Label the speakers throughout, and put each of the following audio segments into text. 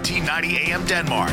Speaker 1: 1490 AM Denmark,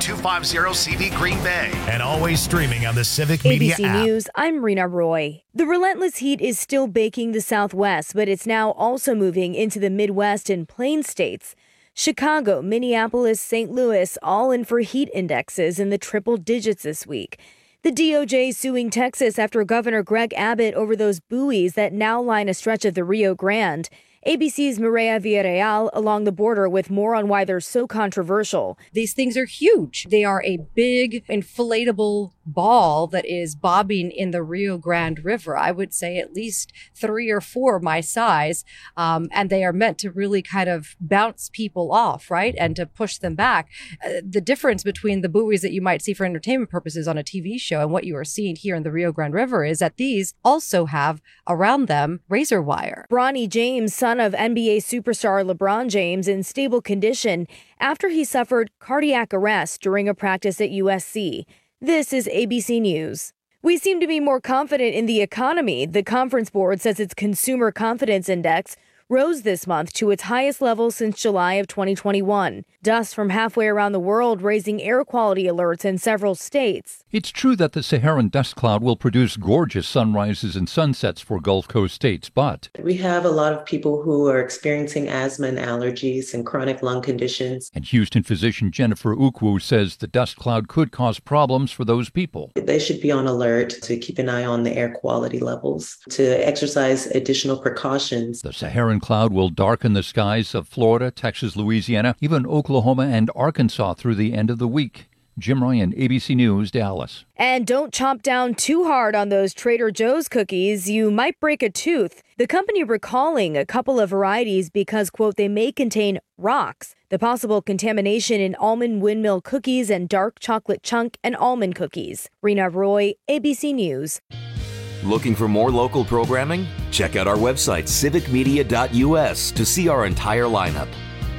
Speaker 1: W250CV Green Bay, and always streaming on the Civic Media
Speaker 2: ABC
Speaker 1: app.
Speaker 2: News, I'm Rena Roy. The relentless heat is still baking the Southwest, but it's now also moving into the Midwest and Plain states. Chicago, Minneapolis, St. Louis, all in for heat indexes in the triple digits this week. The DOJ suing Texas after Governor Greg Abbott over those buoys that now line a stretch of the Rio Grande. ABC's Mireya Villarreal along the border with more on why they're so controversial.
Speaker 3: These things are huge. They are a big inflatable ball that is bobbing in the Rio Grande River. I would say at least 3 or 4 my size. And they are meant to really kind of bounce people off, right? And to push them back. The difference between the buoys that you might see for entertainment purposes on a TV show and what you are seeing here in the Rio Grande River is that these also have around them razor wire.
Speaker 2: Bronny James, son of NBA superstar LeBron James, in stable condition after he suffered cardiac arrest during a practice at USC. This is ABC News. We seem to be more confident in the economy. The Conference Board says its Consumer Confidence Index rose this month to its highest level since July of 2021. Dust from halfway around the world raising air quality alerts in several states.
Speaker 4: It's true that the Saharan dust cloud will produce gorgeous sunrises and sunsets for Gulf Coast states, but
Speaker 5: we have a lot of people who are experiencing asthma and allergies and chronic lung conditions.
Speaker 4: And Houston physician Jennifer Ukwu says the dust cloud could cause problems for those people.
Speaker 5: They should be on alert to keep an eye on the air quality levels, to exercise additional precautions.
Speaker 4: The Saharan cloud will darken the skies of Florida, Texas, Louisiana, even Oklahoma and Arkansas through the end of the week. Jim Ryan, ABC News, Dallas.
Speaker 2: And don't chomp down too hard on those Trader Joe's cookies. You might break a tooth. The company recalling a couple of varieties because, quote, they may contain rocks. The possible contamination in almond windmill cookies and dark chocolate chunk and almond cookies. Rena Roy, ABC News.
Speaker 6: Looking for more local programming? Check out our website, civicmedia.us, to see our entire lineup.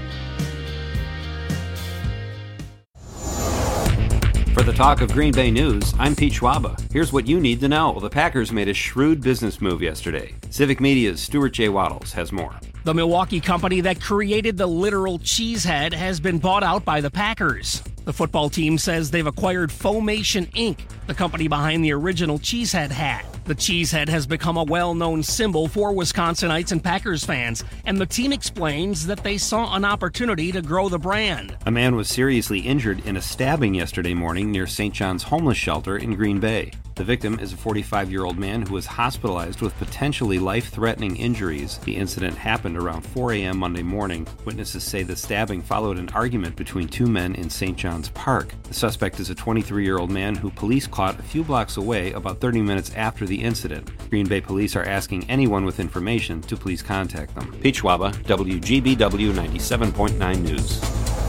Speaker 7: For the Talk of Green Bay News, I'm Pete Schwaba. Here's what you need to know. The Packers made a shrewd business move yesterday. Civic Media's Stuart J. Waddles has more.
Speaker 8: The Milwaukee company that created the literal cheesehead has been bought out by the Packers. The football team says they've acquired Foamation Inc., the company behind the original cheesehead hat. The cheesehead has become a well-known symbol for Wisconsinites and Packers fans, and the team explains that they saw an opportunity to grow the brand.
Speaker 7: A man was seriously injured in a stabbing yesterday morning near St. John's homeless shelter in Green Bay. The victim is a 45-year-old man who was hospitalized with potentially life-threatening injuries. The incident happened around 4 a.m. Monday morning. Witnesses say the stabbing followed an argument between 2 men in St. John's Park. The suspect is a 23-year-old man who police caught a few blocks away about 30 minutes after the incident. Green Bay police are asking anyone with information to please contact them. Pete Schwaba, WGBW 97.9 News.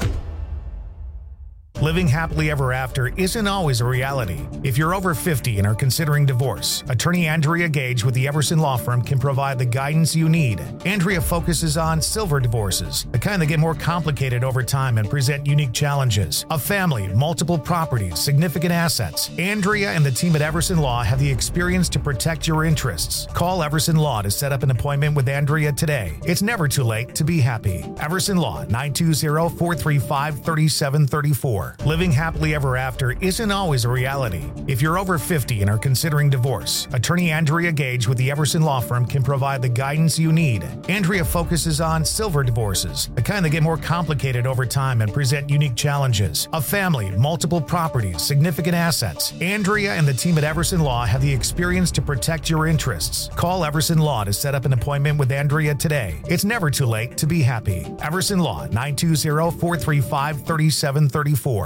Speaker 1: Living happily ever after isn't always a reality. If you're over 50 and are considering divorce, attorney Andrea Gage with the Everson Law Firm can provide the guidance you need. Andrea focuses on silver divorces, the kind that get more complicated over time and present unique challenges. A family, multiple properties, significant assets. Andrea and the team at Everson Law have the experience to protect your interests. Call Everson Law to set up an appointment with Andrea today. It's never too late to be happy. Everson Law, 920-435-3734. Living happily ever after isn't always a reality. If you're over 50 and are considering divorce, attorney Andrea Gage with the Everson Law Firm can provide the guidance you need. Andrea focuses on silver divorces, the kind that get more complicated over time and present unique challenges. A family, multiple properties, significant assets. Andrea and the team at Everson Law have the experience to protect your interests. Call Everson Law to set up an appointment with Andrea today. It's never too late to be happy. Everson Law, 920-435-3734.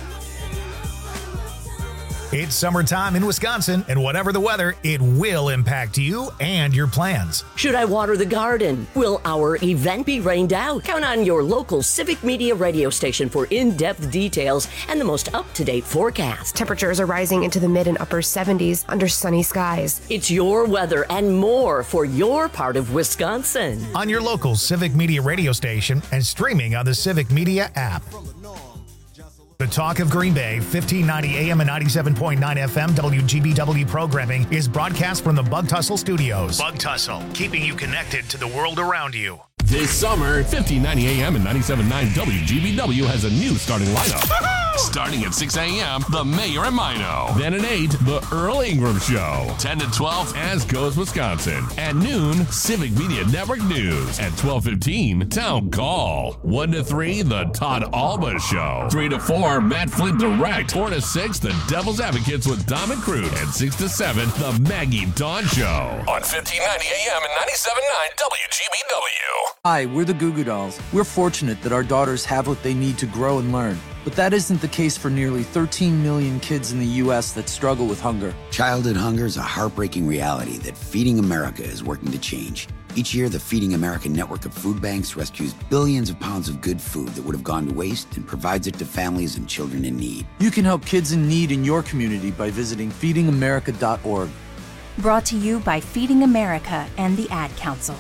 Speaker 1: It's summertime in Wisconsin, and whatever the weather, it will impact you and your plans.
Speaker 9: Should I water the garden? Will our event be rained out? Count on your local Civic Media radio station for in-depth details and the most up-to-date forecast.
Speaker 10: Temperatures are rising into the mid and upper 70s under sunny skies.
Speaker 9: It's your weather and more for your part of Wisconsin.
Speaker 1: On your local Civic Media radio station and streaming on the Civic Media app. The Talk of Green Bay, 1590 AM and 97.9 FM WGBW programming is broadcast from the Bug Tussle Studios. Bug Tussle, keeping you connected to the world around you.
Speaker 11: This summer, 1590 AM and 97.9 WGBW has a new starting lineup. Starting at 6 a.m., The Mayor and Mino. Then at 8, The Earl Ingram Show. 10 to 12, As Goes Wisconsin. At noon, Civic Media Network News. At 12:15, Town Call. 1 to 3, The Todd Alba Show. 3 to 4, Matt Flint Direct. 4 to 6, The Devil's Advocates with Dom and Crute. And 6 to 7, The Maggie Dawn Show. On 1590 AM and 97.9 WGBW.
Speaker 12: Hi, we're the Goo Goo Dolls. We're fortunate that our daughters have what they need to grow and learn. But that isn't the case for nearly 13 million kids in the U.S. that struggle with hunger.
Speaker 13: Childhood hunger is a heartbreaking reality that Feeding America is working to change. Each year, the Feeding America network of food banks rescues billions of pounds of good food that would have gone to waste and provides it to families and children in need.
Speaker 12: You can help kids in need in your community by visiting feedingamerica.org.
Speaker 14: Brought to you by Feeding America and the Ad Council.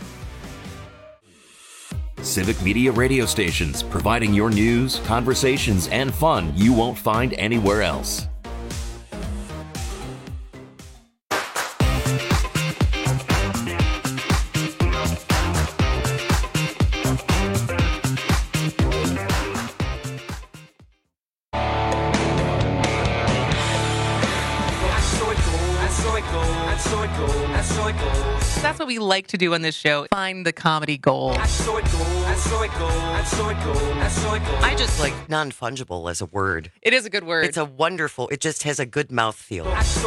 Speaker 6: Civic Media radio stations, providing your news, conversations, and fun you won't find anywhere else.
Speaker 15: That's what we like to do on this show. Find the comedy gold.
Speaker 16: I just like non-fungible as a word.
Speaker 15: It is a good word.
Speaker 16: It's a wonderful, it just has a good mouthfeel.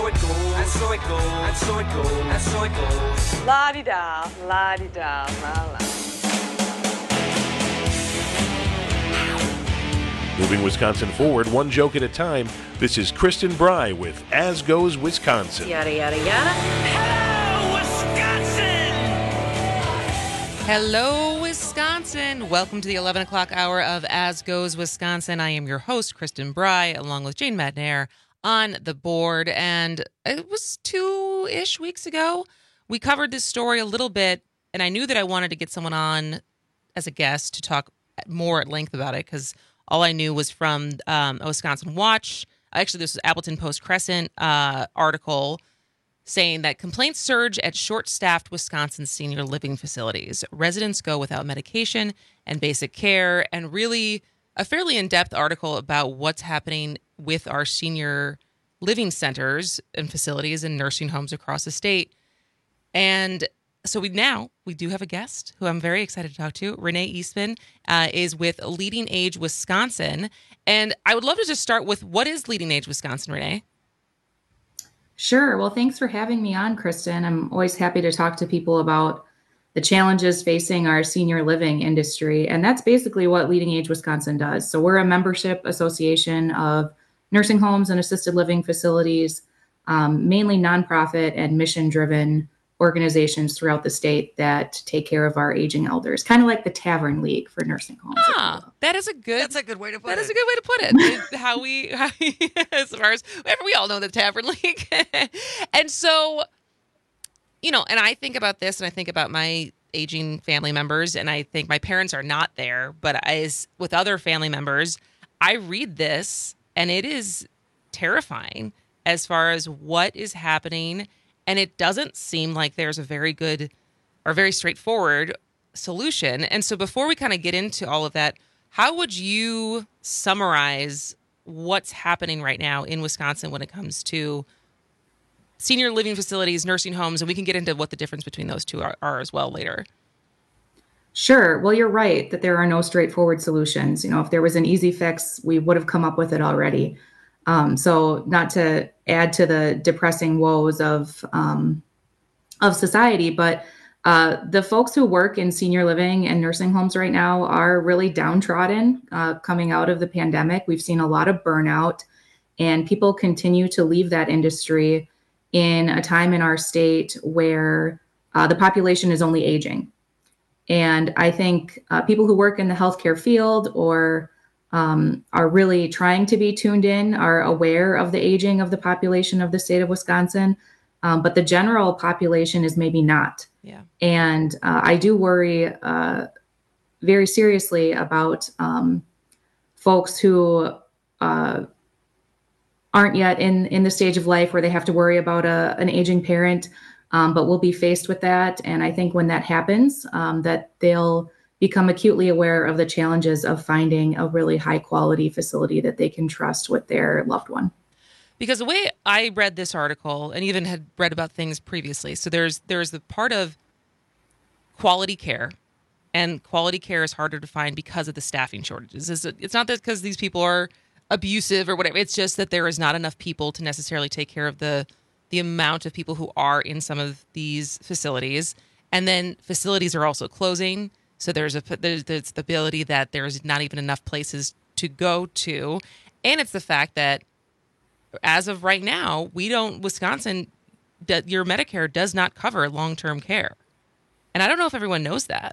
Speaker 17: La-di-da, la-di-da, la-la.
Speaker 18: Moving Wisconsin forward, one joke at a time. This is Kristen Bry with As Goes Wisconsin.
Speaker 17: Yada, yada, yada.
Speaker 15: Hello, Wisconsin. Welcome to the 11 o'clock hour of As Goes Wisconsin. I am your host, Kristen Bry, along with Jane Madnair on the board. And it was 2-ish weeks ago. We covered this story a little bit, and I knew that I wanted to get someone on as a guest to talk more at length about it, because all I knew was from a Wisconsin Watch. Actually, this was Appleton Post-Crescent article saying that complaints surge at short-staffed Wisconsin senior living facilities. Residents go without medication and basic care, and really a fairly in-depth article about what's happening with our senior living centers and facilities and nursing homes across the state. And so we do have a guest who I'm very excited to talk to. Renee Eastman is with Leading Age Wisconsin. And I would love to just start with, what is Leading Age Wisconsin, Renee?
Speaker 19: Sure. Well, thanks for having me on, Kristen. I'm always happy to talk to people about the challenges facing our senior living industry. And that's basically what Leading Age Wisconsin does. So we're a membership association of nursing homes and assisted living facilities, mainly nonprofit and mission-driven organizations throughout the state that take care of our aging elders, kind of like the Tavern League for nursing homes.
Speaker 15: That's a good way to put it. That is a good way to put it. how we as far as we all know the Tavern League. And so, and I think about this, and I think about my aging family members, and I think my parents are not there, but as with other family members, I read this and it is terrifying as far as what is happening. And it doesn't seem like there's a very good or very straightforward solution. And so before we kind of get into all of that, how would you summarize what's happening right now in Wisconsin when it comes to senior living facilities, nursing homes, and we can get into what the difference between those two are as well later?
Speaker 19: Sure. Well, you're right that there are no straightforward solutions. If there was an easy fix, we would have come up with it already. So not to add to the depressing woes of society, but the folks who work in senior living and nursing homes right now are really downtrodden coming out of the pandemic. We've seen a lot of burnout, and people continue to leave that industry in a time in our state where the population is only aging. And I think people who work in the healthcare field or are really trying to be tuned in, are aware of the aging of the population of the state of Wisconsin, but the general population is maybe not.
Speaker 15: Yeah.
Speaker 19: And I do worry very seriously about folks who aren't yet in the stage of life where they have to worry about an aging parent But we'll be faced with that. And I think when that happens, that they'll become acutely aware of the challenges of finding a really high quality facility that they can trust with their loved one.
Speaker 15: Because the way I read this article, and even had read about things previously, so there's the part of quality care, and quality care is harder to find because of the staffing shortages. It's not that because these people are abusive or whatever. It's just that there is not enough people to necessarily take care of the amount of people who are in some of these facilities. And then facilities are also closing. So there's the ability that there's not even enough places to go to. And it's the fact that as of right now, Wisconsin, your Medicare does not cover long-term care. And I don't know if everyone knows that.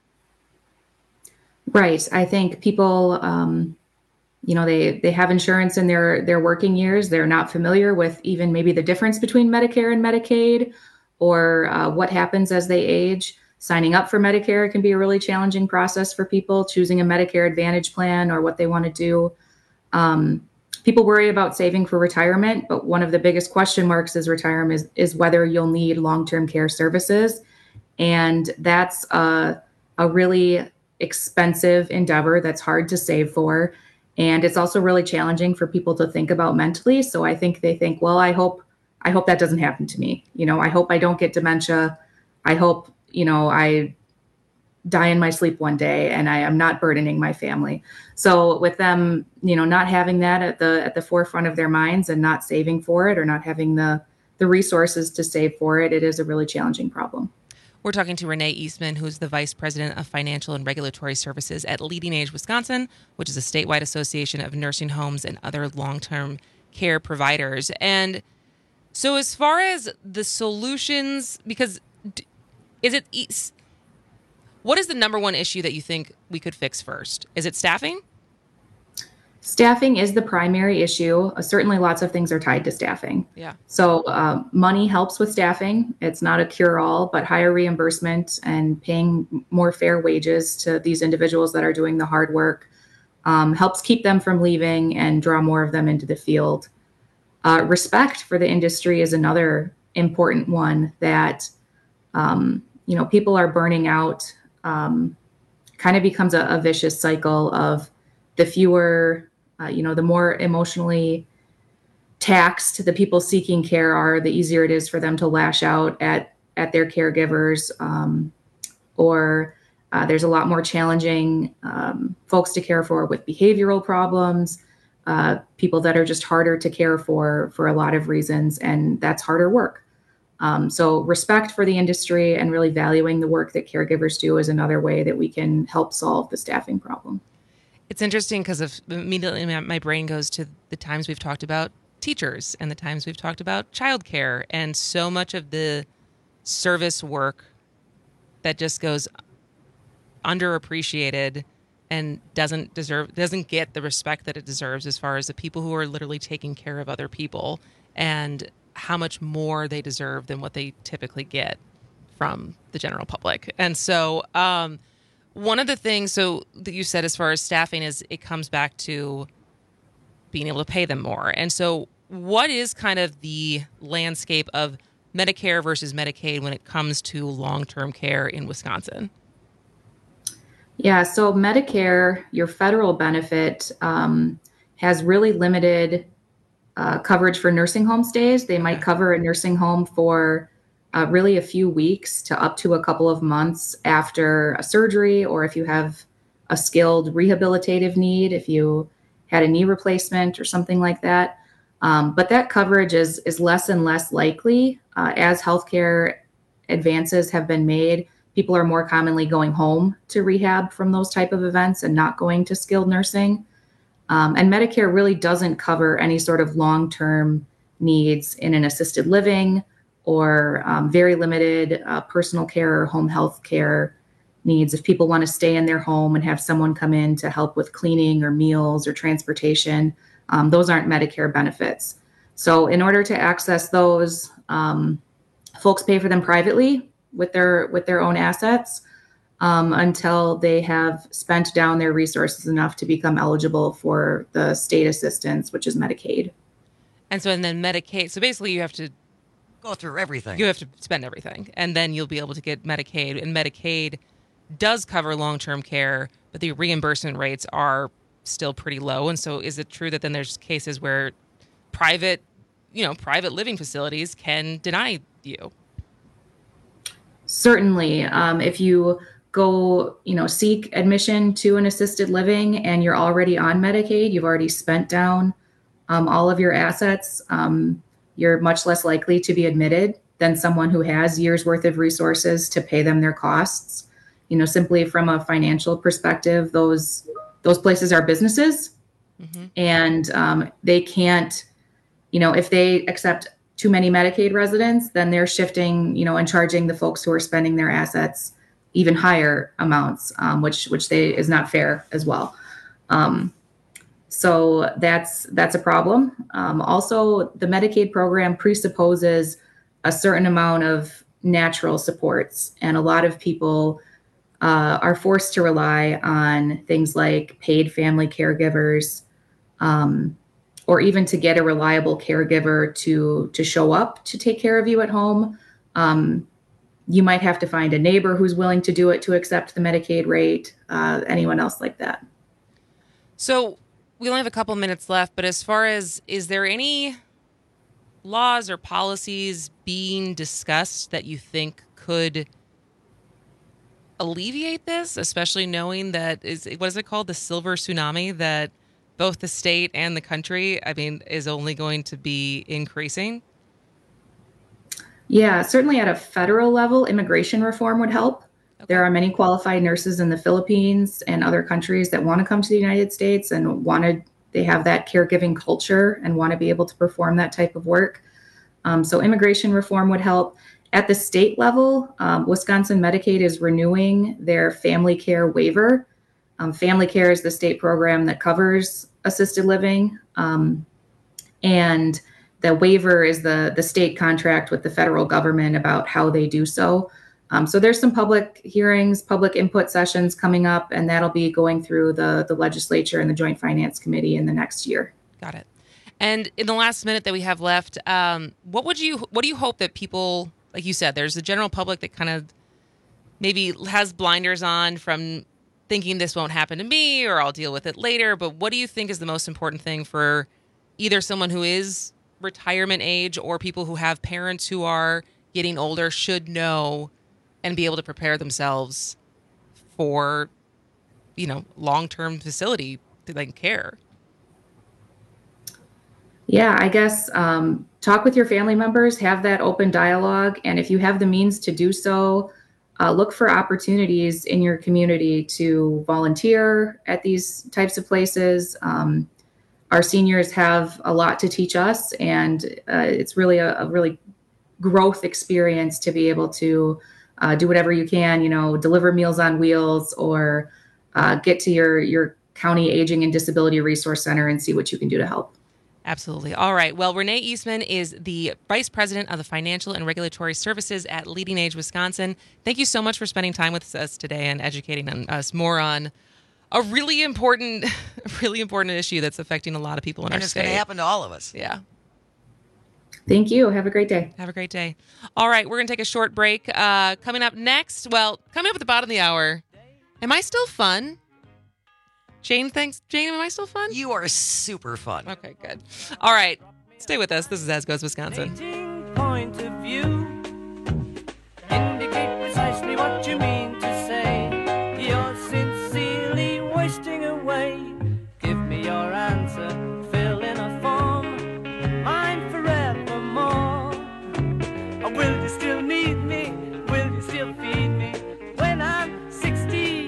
Speaker 19: Right. I think people, they have insurance in their working years. They're not familiar with even maybe the difference between Medicare and Medicaid, or what happens as they age. Signing up for Medicare can be a really challenging process for people, choosing a Medicare Advantage plan or what they want to do. People worry about saving for retirement, but one of the biggest question marks is retirement is whether you'll need long-term care services. And that's a really expensive endeavor that's hard to save for. And it's also really challenging for people to think about mentally. So I think they think, well, I hope that doesn't happen to me. I hope I don't get dementia. I hope, I die in my sleep one day and I am not burdening my family. So with them, not having that at the forefront of their minds and not saving for it, or not having the resources to save for it, it is a really challenging problem.
Speaker 15: We're talking to Renee Eastman, who's the Vice President of Financial and Regulatory Services at Leading Age Wisconsin, which is a statewide association of nursing homes and other long-term care providers. And so as far as the solutions, because what is the number one issue that you think we could fix first? Is it staffing?
Speaker 19: Staffing is the primary issue. Certainly lots of things are tied to staffing.
Speaker 15: Yeah.
Speaker 19: So money helps with staffing. It's not a cure-all, but higher reimbursement and paying more fair wages to these individuals that are doing the hard work helps keep them from leaving and draw more of them into the field. Respect for the industry is another important one that, people are burning out. Kind of becomes a vicious cycle of the fewer, the more emotionally taxed the people seeking care are, the easier it is for them to lash out at their caregivers, or there's a lot more challenging folks to care for with behavioral problems, people that are just harder to care for a lot of reasons, and that's harder work. So respect for the industry and really valuing the work that caregivers do is another way that we can help solve the staffing problem.
Speaker 15: It's interesting because immediately my brain goes to the times we've talked about teachers and the times we've talked about childcare, and so much of the service work that just goes underappreciated and doesn't get the respect that it deserves, as far as the people who are literally taking care of other people and how much more they deserve than what they typically get from the general public. And so one of the things that you said as far as staffing is it comes back to being able to pay them more. And so what is kind of the landscape of Medicare versus Medicaid when it comes to long-term care in Wisconsin?
Speaker 19: Yeah, so Medicare, your federal benefit, has really limited coverage for nursing home stays. They might cover a nursing home for really a few weeks to up to a couple of months after a surgery, or if you have a skilled rehabilitative need, if you had a knee replacement or something like that. But that coverage is less and less likely as healthcare advances have been made. People are more commonly going home to rehab from those type of events and not going to skilled nursing. And Medicare really doesn't cover any sort of long-term needs in an assisted living or very limited personal care or home health care needs. If people want to stay in their home and have someone come in to help with cleaning or meals or transportation, those aren't Medicare benefits. So in order to access those, folks pay for them privately with their own assets until they have spent down their resources enough to become eligible for the state assistance, which is Medicaid.
Speaker 15: And then Medicaid. So basically you have to
Speaker 16: go through everything.
Speaker 15: You have to spend everything, and then you'll be able to get Medicaid. And Medicaid does cover long-term care, but the reimbursement rates are still pretty low. And so is it true that then there's cases where private living facilities can deny you?
Speaker 19: Certainly. If you go, seek admission to an assisted living and you're already on Medicaid, you've already spent down all of your assets, you're much less likely to be admitted than someone who has years worth of resources to pay them their costs. Simply from a financial perspective, those places are businesses, and they can't, if they accept too many Medicaid residents, then they're shifting, and charging the folks who are spending their assets even higher amounts, which is not fair as well. So that's a problem. Also, the Medicaid program presupposes a certain amount of natural supports, and a lot of people are forced to rely on things like paid family caregivers, or even to get a reliable caregiver to show up to take care of you at home. You might have to find a neighbor who's willing to do it to accept the Medicaid rate, anyone else like that.
Speaker 15: So we only have a couple minutes left, but as far as, is there any laws or policies being discussed that you think could alleviate this, especially knowing that what is it called? The silver tsunami that both the state and the country, is only going to be increasing?
Speaker 19: Yeah, certainly at a federal level, immigration reform would help. Okay. There are many qualified nurses in the Philippines and other countries that want to come to the United States and they have that caregiving culture and want to be able to perform that type of work. So immigration reform would help. At the state level, Wisconsin Medicaid is renewing their family care waiver. Family care is the state program that covers assisted living. And the waiver is the state contract with the federal government about how they do so. So there's some public hearings, public input sessions coming up, and that'll be going through the legislature and the Joint Finance Committee in the next year.
Speaker 15: Got it. And in the last minute that we have left, what do you hope that people, like you said, there's the general public that kind of maybe has blinders on from thinking this won't happen to me or I'll deal with it later. But what do you think is the most important thing for either someone who is retirement age or people who have parents who are getting older should know and be able to prepare themselves for, long-term facility care?
Speaker 19: Yeah, I guess talk with your family members, have that open dialogue. And if you have the means to do so, look for opportunities in your community to volunteer at these types of places. Our seniors have a lot to teach us, and it's really a really growth experience to be able to do whatever you can, deliver Meals on Wheels or get to your county aging and disability resource center and see what you can do to help.
Speaker 15: Absolutely. All right. Well, Renee Eastman is the Vice President of the Financial and Regulatory Services at Leading Age Wisconsin. Thank you so much for spending time with us today and educating us more on a really important issue that's affecting a lot of people in our state.
Speaker 16: And it's going to happen to all of us.
Speaker 15: Yeah.
Speaker 19: Thank you. Have a great day.
Speaker 15: Have a great day. All right. We're going to take a short break. Coming up next, coming up at the bottom of the hour, am I still fun? Jane, thanks. Jane, am I still fun?
Speaker 16: You are super fun.
Speaker 15: Okay, good. All right. Stay with us. This is As Goes Wisconsin.
Speaker 20: Point of view. Indicate precisely what you mean to say. You're sincerely wasting away. Give me your answer. Fill in a form. Mine forevermore. Or will you still need me? Will you still feed me when I'm 64?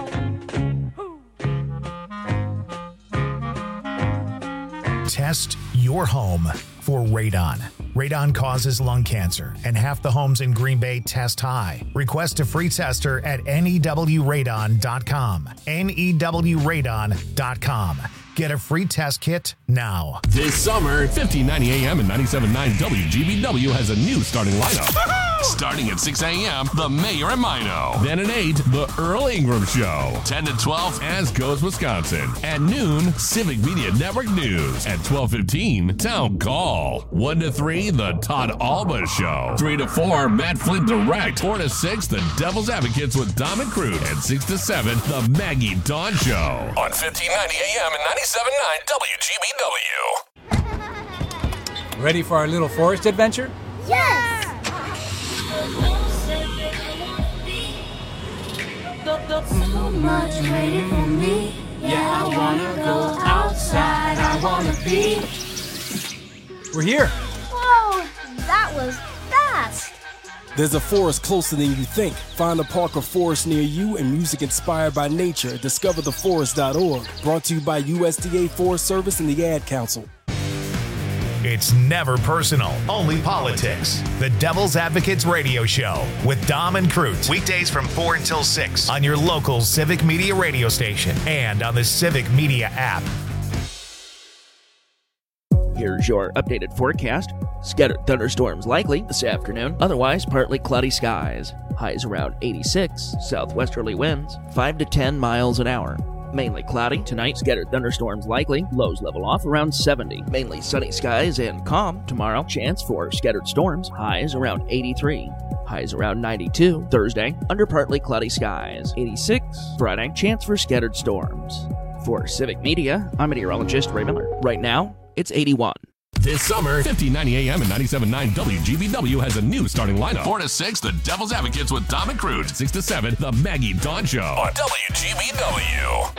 Speaker 1: Test your home for radon. Radon causes lung cancer, and half the homes in Green Bay test high. Request a free tester at newradon.com. newradon.com. Get a free test kit now.
Speaker 11: This summer, 1590 AM and 97.9 WGBW has a new starting lineup. Starting at 6 a.m., The Mayor and Mino. Then at 8, The Earl Ingram Show. 10 to 12, As Goes Wisconsin. At noon, Civic Media Network News. At 12:15, Town Call. 1 to 3, The Todd Alba Show. 3 to 4, Matt Flint Direct. 4 to 6, The Devil's Advocates with Dom and Crude. And 6 to 7, The Maggie Dawn Show. On 1590 AM and 97.9 WGBW.
Speaker 21: Ready for our little forest adventure?
Speaker 20: Yes! So much waiting for me. Yeah, I wanna go outside. I wanna be.
Speaker 21: We're here.
Speaker 20: Whoa, that was fast.
Speaker 22: There's a forest closer than you think. Find a park or forest near you and music inspired by nature. DiscoverTheForest.org. Brought to you by USDA Forest Service and the Ad Council.
Speaker 1: It's never personal, only politics. The Devil's Advocates Radio Show with Dom and Crute. Weekdays from 4 until 6 on your local Civic Media radio station and on the Civic Media app.
Speaker 23: Here's your updated forecast. Scattered thunderstorms likely this afternoon. Otherwise, partly cloudy skies. Highs around 86. Southwesterly winds 5 to 10 miles an hour. Mainly cloudy tonight. Scattered thunderstorms likely. Lows level off around 70. Mainly sunny skies and calm tomorrow. Chance for scattered storms. Highs around 83. Highs around 92. Thursday, under partly cloudy skies. 86. Friday, chance for scattered storms. For Civic Media, I'm meteorologist Ray Miller. Right now, it's 81.
Speaker 11: This summer, 1590 AM and 97.9 WGBW has a new starting lineup. 4 to 6, The Devil's Advocates with Dom and Crude. 6 to 7, The Maggie Dawn Show on WGBW.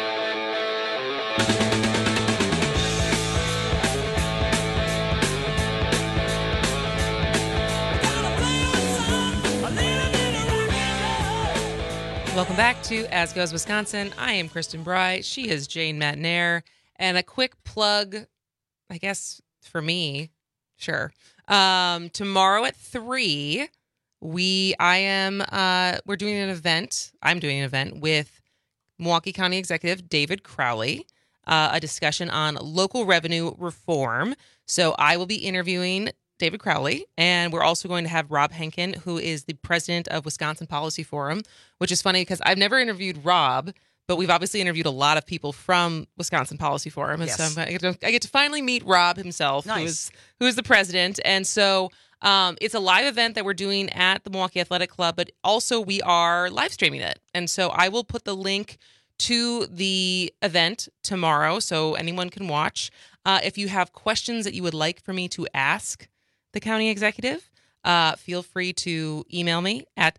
Speaker 15: Welcome back to As Goes Wisconsin. I am Kristen Bry. She is Jane Matnair. And a quick plug, I guess, for me, sure. Tomorrow at 3, we're doing an event. I'm doing an event with Milwaukee County Executive David Crowley, a discussion on local revenue reform. So I will be interviewing David Crowley, and we're also going to have Rob Henkin, who is the president of Wisconsin Policy Forum, which is funny because I've never interviewed Rob, but we've obviously interviewed a lot of people from Wisconsin Policy Forum. And
Speaker 16: Yes.
Speaker 15: so I get to finally meet Rob himself,
Speaker 16: Nice.
Speaker 15: who is the president. And so it's a live event that we're doing at the Milwaukee Athletic Club, but also we are live streaming it. And so I will put the link to the event tomorrow so anyone can watch. If you have questions that you would like for me to ask the county executive, feel free to email me at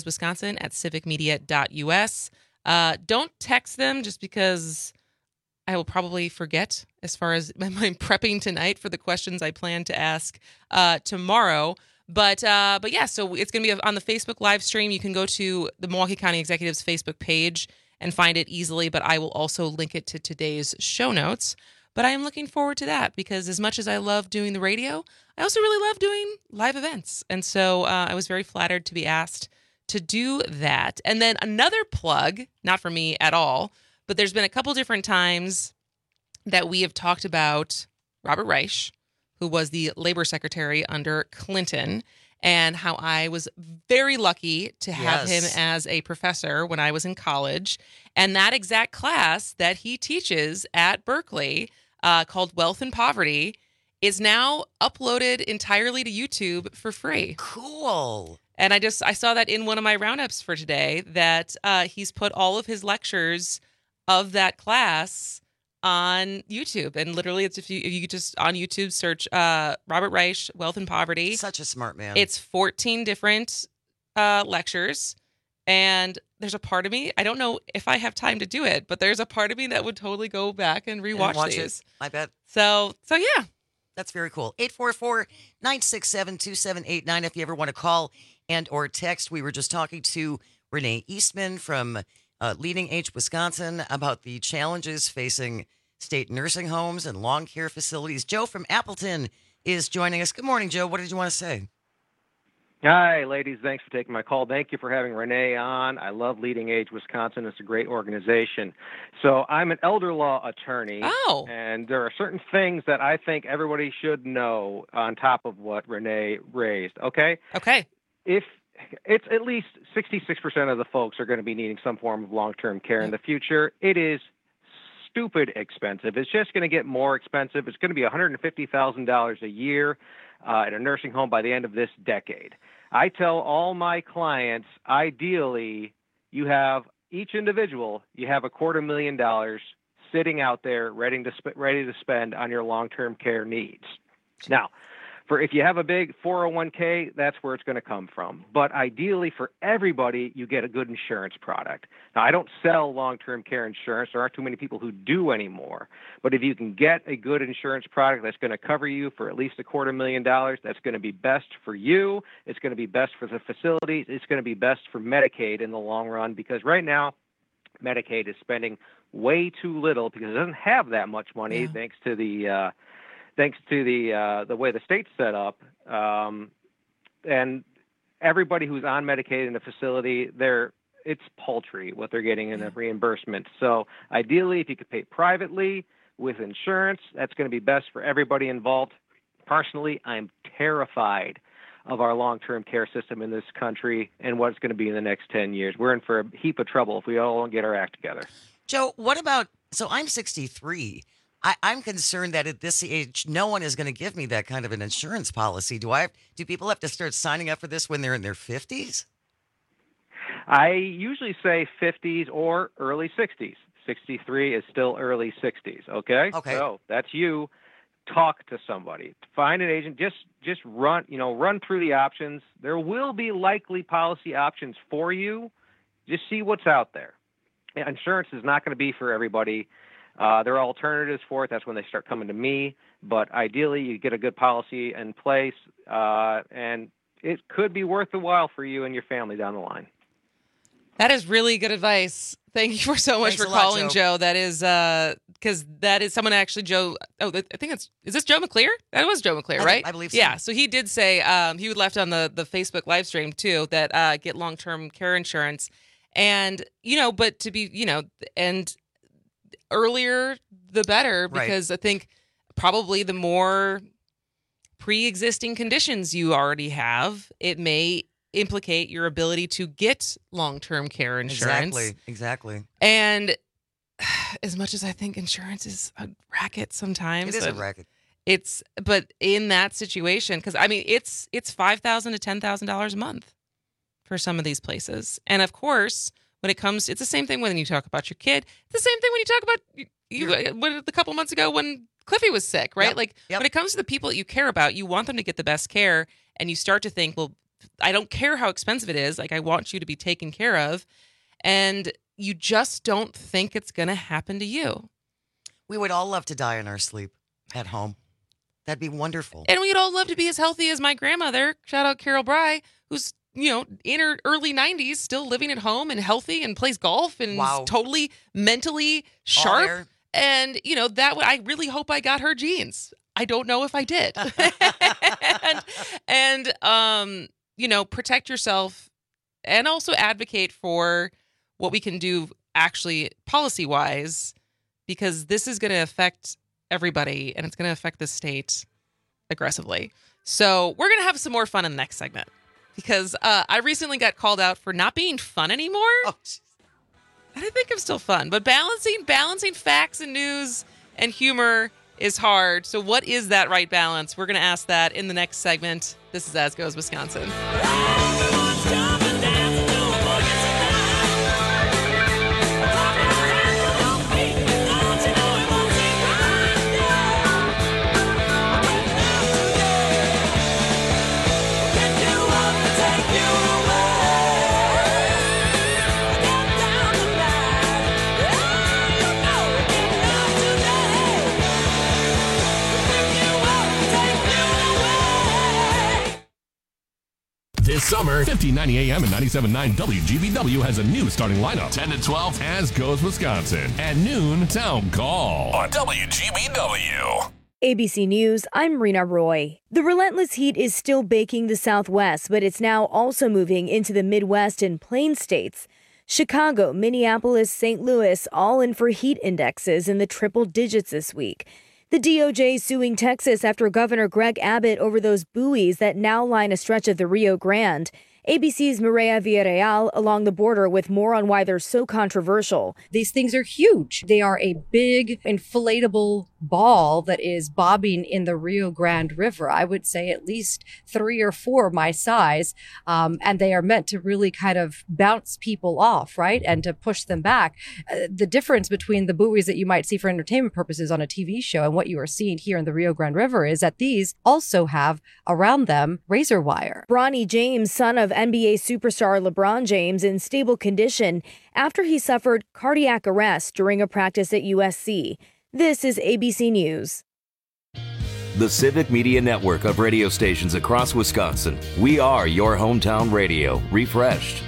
Speaker 15: asgoeswisconsin@civicmedia.us. Don't text them just because I will probably forget as far as my prepping tonight for the questions I plan to ask tomorrow. But yeah, so it's going to be on the Facebook live stream. You can go to the Milwaukee County Executive's Facebook page and find it easily, but I will also link it to today's show notes. But I am looking forward to that because as much as I love doing the radio, I also really love doing live events. And so I was very flattered to be asked to do that. And then another plug, not for me at all, but there's been a couple different times that we have talked about Robert Reich, who was the labor secretary under Clinton, and how I was very lucky to have him as a professor when I was in college. And that exact class that he teaches at Berkeley, called Wealth and Poverty, is now uploaded entirely to YouTube for free.
Speaker 16: Cool.
Speaker 15: And I saw that in one of my roundups for today that he's put all of his lectures of that class on YouTube. And literally, it's if you just on YouTube search Robert Reich, Wealth and Poverty.
Speaker 16: Such a smart man.
Speaker 15: It's 14 different lectures. And there's a part of me, I don't know if I have time to do it, but there's a part of me that would totally go back and rewatch these.
Speaker 16: I bet.
Speaker 15: So yeah.
Speaker 16: That's very cool. 844-967-2789 if you ever want to call and or text. We were just talking to Renee Eastman from Leading Age Wisconsin about the challenges facing state nursing homes and long care facilities. Joe from Appleton is joining us. Good morning, Joe. What did you want to say?
Speaker 24: Hi, ladies. Thanks for taking my call. Thank you for having Renee on. I love Leading Age Wisconsin. It's a great organization. So I'm an elder law attorney.
Speaker 15: Oh.
Speaker 24: And there are certain things that I think everybody should know on top of what Renee raised. Okay?
Speaker 15: Okay.
Speaker 24: if it's at least 66% of the folks are going to be needing some form of long-term care in the future. It is stupid expensive. It's just going to get more expensive. It's going to be $150,000 a year at a nursing home by the end of this decade. I tell all my clients, ideally, you have each individual, you have $250,000 sitting out there ready to spend on your long-term care needs. Now, if you have a big 401k, that's where it's going to come from. But ideally, for everybody, you get a good insurance product. Now, I don't sell long-term care insurance. There aren't too many people who do anymore. But if you can get a good insurance product that's going to cover you for at least $250,000, that's going to be best for you. It's going to be best for the facilities. It's going to be best for Medicaid in the long run, because right now, Medicaid is spending way too little because it doesn't have that much money, thanks to the way the state's set up, and everybody who's on Medicaid in the facility, it's paltry what they're getting in the reimbursement. So ideally, if you could pay privately with insurance, that's going to be best for everybody involved. Personally, I'm terrified of our long-term care system in this country and what it's going to be in the next 10 years. We're in for a heap of trouble if we all don't get our act together.
Speaker 16: Joe, what about, so I'm 63. I'm concerned that at this age, no one is going to give me that kind of an insurance policy. Do people have to start signing up for this when they're in their 50s?
Speaker 24: I usually say 50s or early 60s. 63 is still early 60s, okay?
Speaker 16: Okay.
Speaker 24: So that's you. Talk to somebody. Find an agent. Just run through the options. There will be likely policy options for you. Just see what's out there. Insurance is not going to be for everybody. There are alternatives for it. That's when they start coming to me. But ideally, you get a good policy in place, and it could be worth the while for you and your family down the line.
Speaker 15: That is really good advice. Thank you so much for calling, Joe. That is because that is someone actually, Joe. Oh, I think is this Joe McClear? That was Joe McClear, right?
Speaker 16: I believe so.
Speaker 15: Yeah. So he did say he left on the Facebook live stream too that get long-term care insurance, and but to be and earlier the better, because I think probably the more pre-existing conditions you already have, it may implicate your ability to get long-term care insurance.
Speaker 16: Exactly.
Speaker 15: And as much as I think insurance is a racket sometimes,
Speaker 16: it is a racket.
Speaker 15: But in that situation, because I mean it's $5,000 to $10,000 a month for some of these places, and of course, when it comes, it's the same thing when you talk about your kid. It's the same thing when you talk about a couple months ago when Cliffy was sick, right? When it comes to the people that you care about, you want them to get the best care, and you start to think, well, I don't care how expensive it is. Like, I want you to be taken care of, and you just don't think it's going to happen to you.
Speaker 16: We would all love to die in our sleep at home. That'd be wonderful.
Speaker 15: And we'd all love to be as healthy as my grandmother. Shout out Carol Bry, who's in her early 90s, still living at home and healthy and plays golf and is totally mentally sharp. And, I really hope I got her genes. I don't know if I did. and protect yourself and also advocate for what we can do actually policy-wise, because this is going to affect everybody and it's going to affect the state aggressively. So we're going to have some more fun in the next segment. Because I recently got called out for not being fun anymore. Oh, and I think I'm still fun. But balancing facts and news and humor is hard. So what is that right balance? We're going to ask that in the next segment. This is As Goes Wisconsin.
Speaker 11: This summer, 1590 AM and 97.9 WGBW has a new starting lineup. 10 to 12, As Goes Wisconsin. At noon, Town Call on WGBW.
Speaker 2: ABC News, I'm Rena Roy. The relentless heat is still baking the Southwest, but it's now also moving into the Midwest and Plain states. Chicago, Minneapolis, St. Louis, all in for heat indexes in the triple digits this week. The DOJ suing Texas after Governor Greg Abbott over those buoys that now line a stretch of the Rio Grande. ABC's Mireya Villarreal along the border with more on why they're so controversial.
Speaker 3: These things are huge. They are a big inflatable ball that is bobbing in the Rio Grande River. I would say at least 3 or 4 my size. And they are meant to really kind of bounce people off, right? And to push them back. The difference between the buoys that you might see for entertainment purposes on a TV show and what you are seeing here in the Rio Grande River is that these also have around them razor wire.
Speaker 2: Bronny James, son of NBA superstar LeBron James, in stable condition after he suffered cardiac arrest during a practice at USC. This is ABC News.
Speaker 6: The Civic Media Network of radio stations across Wisconsin. We are your hometown radio, refreshed.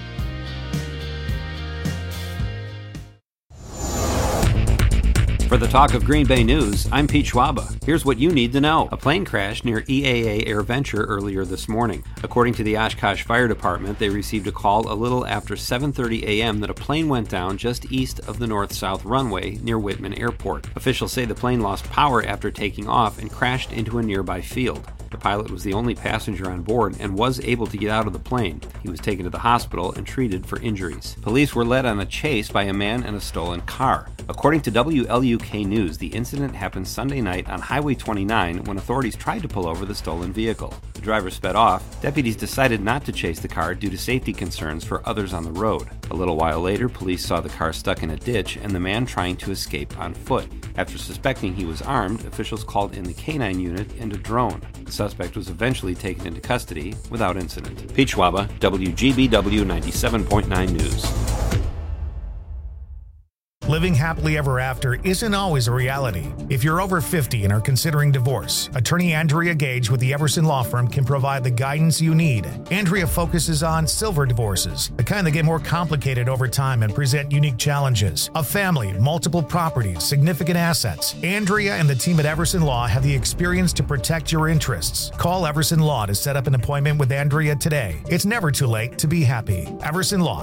Speaker 7: For the Talk of Green Bay News, I'm Pete Schwaba. Here's what you need to know. A plane crashed near EAA AirVenture earlier this morning. According to the Oshkosh Fire Department, they received a call a little after 7:30 a.m. that a plane went down just east of the north-south runway near Whitman Airport. Officials say the plane lost power after taking off and crashed into a nearby field. The pilot was the only passenger on board and was able to get out of the plane. He was taken to the hospital and treated for injuries. Police were led on a chase by a man in a stolen car. According to WLUK News, the incident happened Sunday night on Highway 29 when authorities tried to pull over the stolen vehicle. The driver sped off. Deputies decided not to chase the car due to safety concerns for others on the road. A little while later, police saw the car stuck in a ditch and the man trying to escape on foot. After suspecting he was armed, officials called in the K-9 unit and a drone. The suspect was eventually taken into custody without incident. Pete Schwaba, WGBW 97.9 News.
Speaker 1: Living happily ever after isn't always a reality. If you're over 50 and are considering divorce, attorney Andrea Gage with the Everson Law Firm can provide the guidance you need. Andrea focuses on silver divorces, the kind that get more complicated over time and present unique challenges. A family, multiple properties, significant assets. Andrea and the team at Everson Law have the experience to protect your interests. Call Everson Law to set up an appointment with Andrea today. It's never too late to be happy. Everson Law,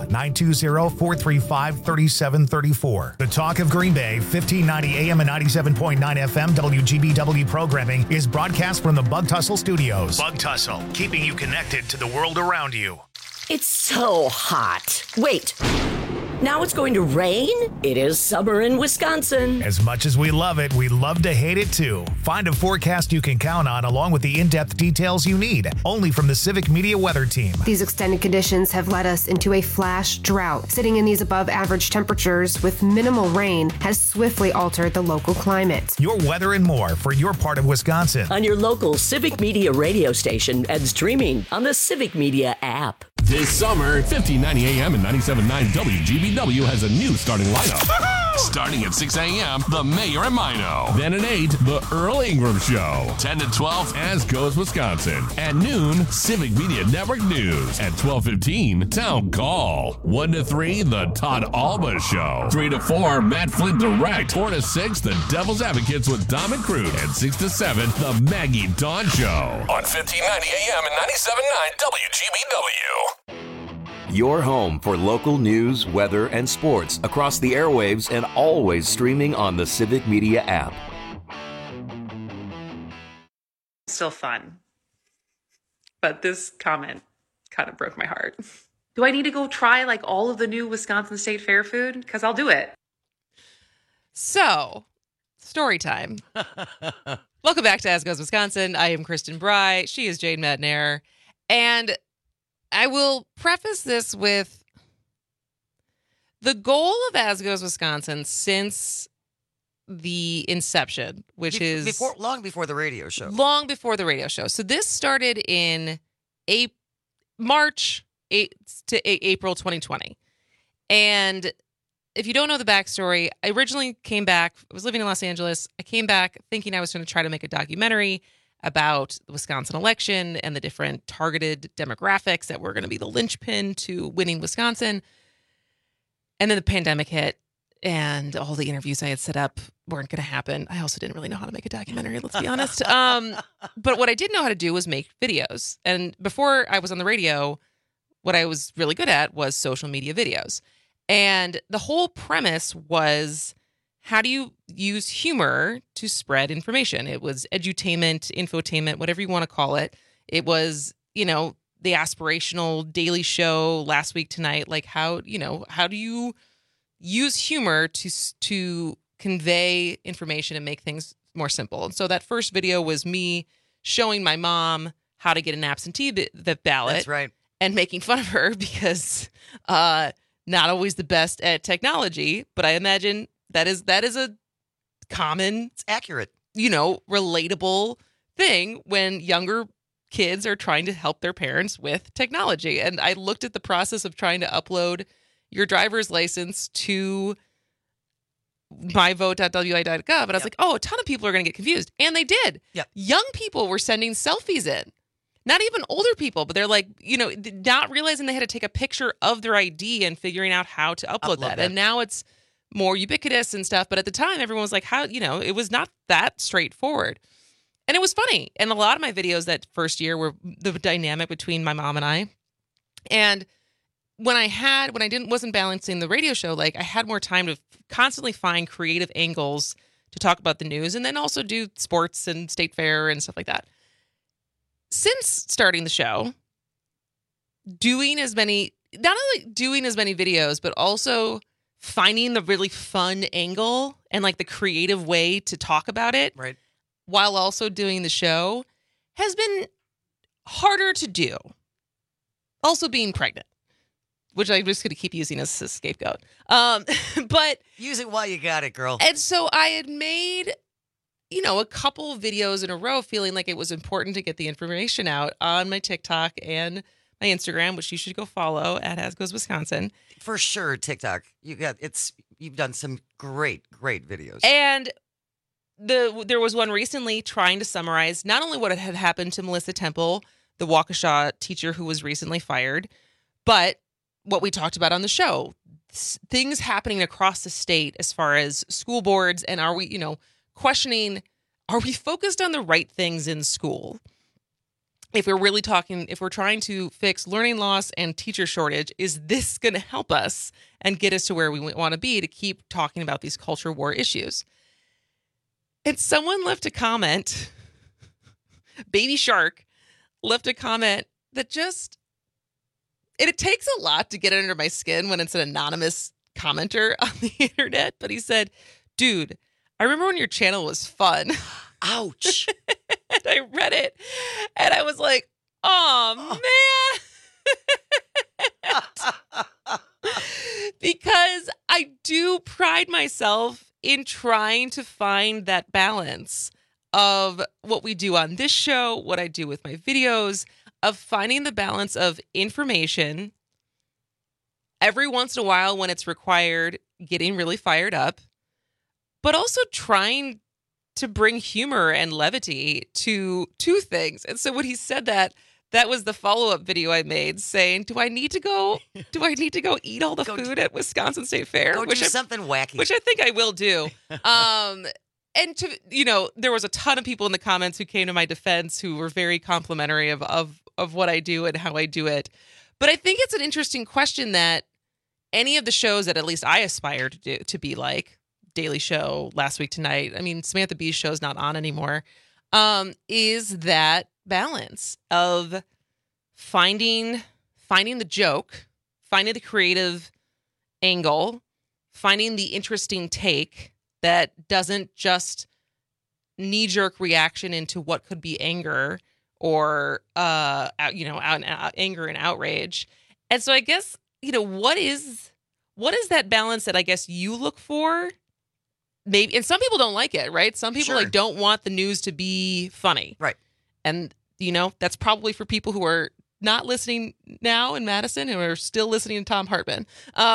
Speaker 1: 920-435-3734. The Talk of Green Bay, 1590 AM and 97.9 FM WGBW programming is broadcast from the Bug Tussle Studios. Bug Tussle, keeping you connected to the world around you.
Speaker 9: It's so hot. Wait. Now it's going to rain? It is summer in Wisconsin.
Speaker 1: As much as we love it, we love to hate it too. Find a forecast you can count on along with the in-depth details you need, only from the Civic Media Weather Team.
Speaker 10: These extended conditions have led us into a flash drought. Sitting in these above average temperatures with minimal rain has swiftly altered the local climate.
Speaker 1: Your weather and more for your part of Wisconsin.
Speaker 9: On your local Civic Media radio station and streaming on the Civic Media app.
Speaker 11: This summer, 1590 AM and 97.9 WGBW has a new starting lineup. Starting at 6 a.m., The Mayor and Mino. Then at 8, The Earl Ingram Show. 10 to 12, As Goes Wisconsin. At noon, Civic Media Network News. At 12:15, Town Call. 1 to 3, The Todd Alba Show. 3 to 4, Matt Flint Direct. 4 to 6, The Devil's Advocates with Dom and Crude. And 6 to 7, The Maggie Dawn Show. On 1590 AM and 97.9 WGBW.
Speaker 6: Your home for local news, weather, and sports across the airwaves and always streaming on the Civic Media app.
Speaker 4: Still fun. But this comment kind of broke my heart. Do I need to go try like all of the new Wisconsin State Fair food? Because I'll do it.
Speaker 15: So, story time. Welcome back to As Goes Wisconsin. I am Kristen Bry. She is Jane Madnair. And I will preface this with the goal of As Goes Wisconsin since the inception, which is
Speaker 16: long before the radio show.
Speaker 15: Long before the radio show. So this started in March to April 2020. And if you don't know the backstory, I originally came back. I was living in Los Angeles. I came back thinking I was going to try to make a documentary about the Wisconsin election and the different targeted demographics that were going to be the linchpin to winning Wisconsin. And then the pandemic hit and all the interviews I had set up weren't going to happen. I also didn't really know how to make a documentary, let's be honest. But what I did know how to do was make videos. And before I was on the radio, what I was really good at was social media videos. And the whole premise was, how do you use humor to spread information? It was edutainment, infotainment, whatever you want to call it. It was, the aspirational Daily Show last week tonight. Like how do you use humor to convey information and make things more simple? And so that first video was me showing my mom how to get an absentee ballot.
Speaker 16: That's right.
Speaker 15: And making fun of her because not always the best at technology, but I imagine that is a common,
Speaker 16: it's accurate,
Speaker 15: relatable thing when younger kids are trying to help their parents with technology. And I looked at the process of trying to upload your driver's license to myvote.wi.gov, and I was like, oh, a ton of people are going to get confused. And they did.
Speaker 16: Yep.
Speaker 15: Young people were sending selfies in. Not even older people, but they're like, not realizing they had to take a picture of their ID and figuring out how to upload that. And now it's more ubiquitous and stuff. But at the time, everyone was like, how, it was not that straightforward. And it was funny. And a lot of my videos that first year were the dynamic between my mom and I. And when I wasn't balancing the radio show, like I had more time to constantly find creative angles to talk about the news and then also do sports and state fair and stuff like that. Since starting the show, not only doing as many videos, but also finding the really fun angle and like the creative way to talk about it,
Speaker 16: right,
Speaker 15: while also doing the show has been harder to do. Also being pregnant, which I'm just going to keep using as a scapegoat. But
Speaker 16: use it while you got it, girl.
Speaker 15: And so I had made a couple of videos in a row feeling like it was important to get the information out on my TikTok and my Instagram, which you should go follow at As Goes Wisconsin.
Speaker 16: For sure, TikTok. You've done some great videos.
Speaker 15: And there was one recently trying to summarize not only what had happened to Melissa Temple, the Waukesha teacher who was recently fired, but what we talked about on the show. Things happening across the state as far as school boards, and are we, questioning, are we focused on the right things in school? If we're trying to fix learning loss and teacher shortage, is this going to help us and get us to where we want to be to keep talking about these culture war issues? And someone left a comment, Baby Shark left a comment that it takes a lot to get under my skin when it's an anonymous commenter on the internet, but he said, dude, I remember when your channel was fun.
Speaker 16: Ouch.
Speaker 15: And I read it and I was like, oh man. Because I do pride myself in trying to find that balance of what we do on this show, what I do with my videos, of finding the balance of information, every once in a while when it's required, getting really fired up, but also trying to bring humor and levity to things. And so when he said that was the follow-up video I made saying, do I need to go eat all the food at Wisconsin State Fair?
Speaker 16: Go do something wacky.
Speaker 15: Which I think I will do. And there was a ton of people in the comments who came to my defense who were very complimentary of what I do and how I do it. But I think it's an interesting question that any of the shows that at least I aspire to be like, Daily Show, Last Week Tonight, I mean, Samantha Bee's show's not on anymore, is that balance of finding the joke, finding the creative angle, finding the interesting take that doesn't just knee-jerk reaction into what could be anger or anger and outrage. And so I guess, what is that balance that I guess you look for? Maybe, and some people don't like it, right? Some people don't want the news to be funny.
Speaker 16: Right.
Speaker 15: And that's probably for people who are not listening now in Madison and are still listening to Thom Hartmann.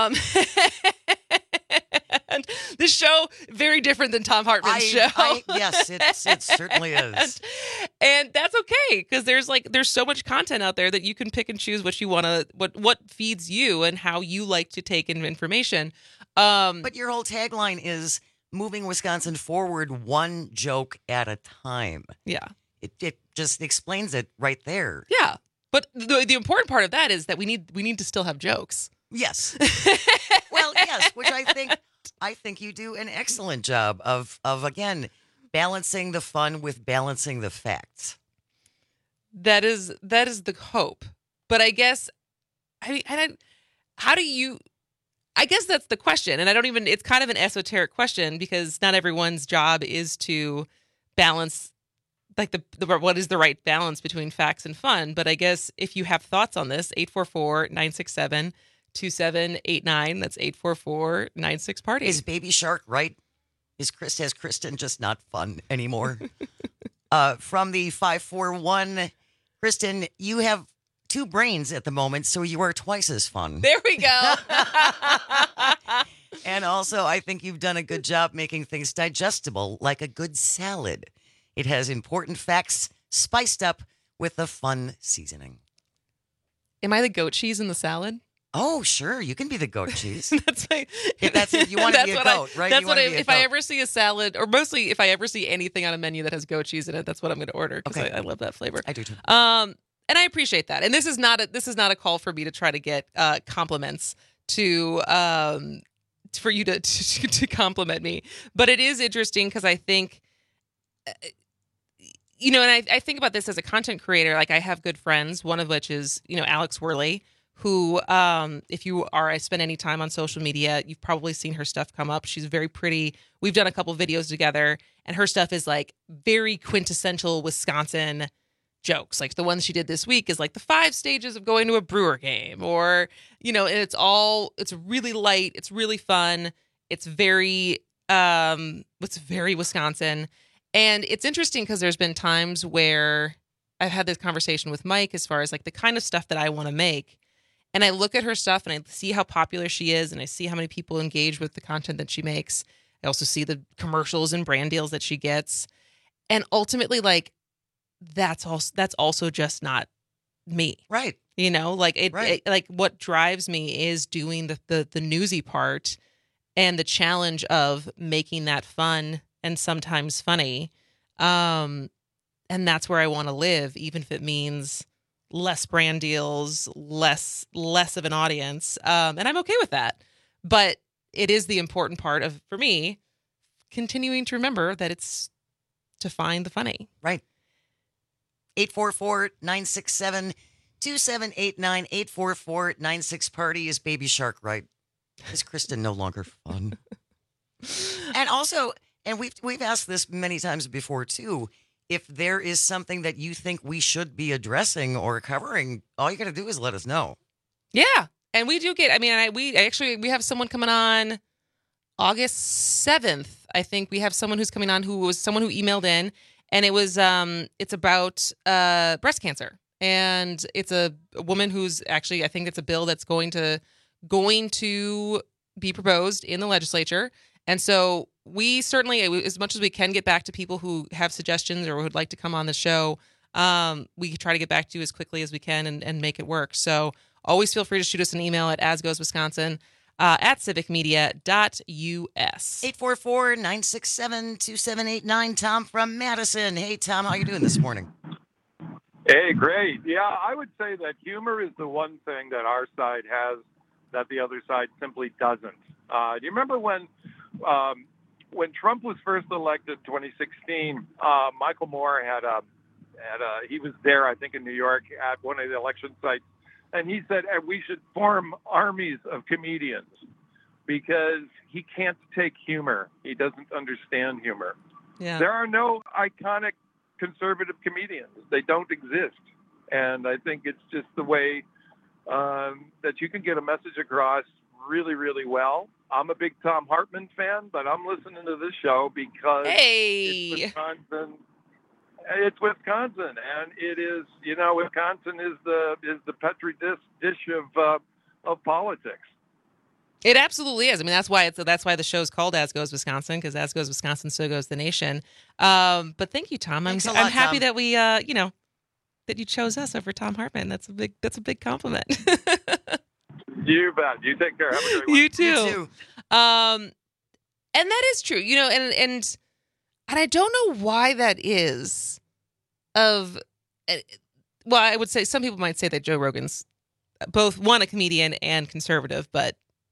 Speaker 15: And this show, very different than Thom Hartmann's show.
Speaker 16: Yes, it certainly is.
Speaker 15: And that's okay, because there's so much content out there that you can pick and choose what you want to, what feeds you and how you like to take in information.
Speaker 16: But your whole tagline is moving Wisconsin forward one joke at a time.
Speaker 15: Yeah.
Speaker 16: It just explains it right there.
Speaker 15: Yeah. But the important part of that is that we need to still have jokes.
Speaker 16: Yes. Well, yes, which I think you do an excellent job of again balancing the fun with balancing the facts.
Speaker 15: That is the hope. But I guess, how do you, I guess that's the question. And it's kind of an esoteric question because not everyone's job is to balance like the what is the right balance between facts and fun. But I guess if you have thoughts on this, 844-967-2789, that's 844-96-PARTY.
Speaker 16: Is Baby Shark right? Has Kristen just not fun anymore? From the 541, Kristen, you have 2 brains at the moment, so you are twice as fun.
Speaker 15: There we go.
Speaker 16: And also, I think you've done a good job making things digestible, like a good salad. It has important facts spiced up with a fun seasoning.
Speaker 15: Am I the goat cheese in the salad?
Speaker 16: Oh, sure. You can be the goat cheese.
Speaker 15: That's my,
Speaker 16: if you want to be a goat, right?
Speaker 15: That's if I ever see a salad, or mostly if I ever see anything on a menu that has goat cheese in it, that's what I'm going to order because I love that flavor.
Speaker 16: I do too.
Speaker 15: And I appreciate that. And this is not a call for me to try to get compliments to for you to compliment me. But it is interesting because I think, and I think about this as a content creator. Like I have good friends, one of which is, Alex Worley, who, if you I spend any time on social media, you've probably seen her stuff come up. She's very pretty. We've done a couple videos together, and her stuff is like very quintessential Wisconsin jokes. Like the one she did this week is like the 5 stages of going to a Brewer game, or, and it's really light. It's really fun. It's very Wisconsin. And it's interesting because there's been times where I've had this conversation with Mike as far as like the kind of stuff that I want to make. And I look at her stuff and I see how popular she is, and I see how many people engage with the content that she makes. I also see the commercials and brand deals that she gets. And ultimately, like, that's also just not me.
Speaker 16: Right.
Speaker 15: Like what drives me is doing the newsy part and the challenge of making that fun and sometimes funny. And that's where I want to live, even if it means less brand deals, less of an audience. And I'm okay with that. But it is the important part of, for me, continuing to remember that it's to find the funny.
Speaker 16: Right. 844-967-2789, 844-96-PARTY. Is Baby Shark right? Is Kristen no longer fun? And also, and we've asked this many times before too, if there is something that you think we should be addressing or covering, all you got to do is let us know.
Speaker 15: Yeah. And we do get, we have someone coming on August 7th. I think we have someone who's coming on who was someone who emailed in, and it was, it's about breast cancer. And it's a woman who's actually, I think it's a bill that's going to be proposed in the legislature. And so we certainly, as much as we can, get back to people who have suggestions or would like to come on the show. We try to get back to you as quickly as we can and make it work. So always feel free to shoot us an email at asgoeswisconsin at civicmedia.us.
Speaker 16: 844-967-2789. Tom from Madison. Hey, Tom, how you doing this morning?
Speaker 5: Hey, great. Yeah, I would say that humor is the one thing that our side has that the other side simply doesn't. Do you remember when Trump was first elected in 2016, Michael Moore he was there, I think, in New York at one of the election sites, and he said we should form armies of comedians because he can't take humor. He doesn't understand humor.
Speaker 15: Yeah.
Speaker 5: There are no iconic conservative comedians. They don't exist. And I think it's just the way that you can get a message across really, really well. I'm a big Thom Hartmann fan, but I'm listening to this show because it's Wisconsin. It's Wisconsin, and it is, Wisconsin is the petri dish of politics.
Speaker 15: It absolutely is. That's why the show's called As Goes Wisconsin, because as goes Wisconsin, so goes the nation. But thank you, Tom. I'm happy that we that you chose us over Thom Hartmann. That's a big compliment.
Speaker 5: You bet. You take care. Have a great one.
Speaker 15: You too. And that is true. And I don't know why that is. I would say some people might say that Joe Rogan's both a comedian and conservative, but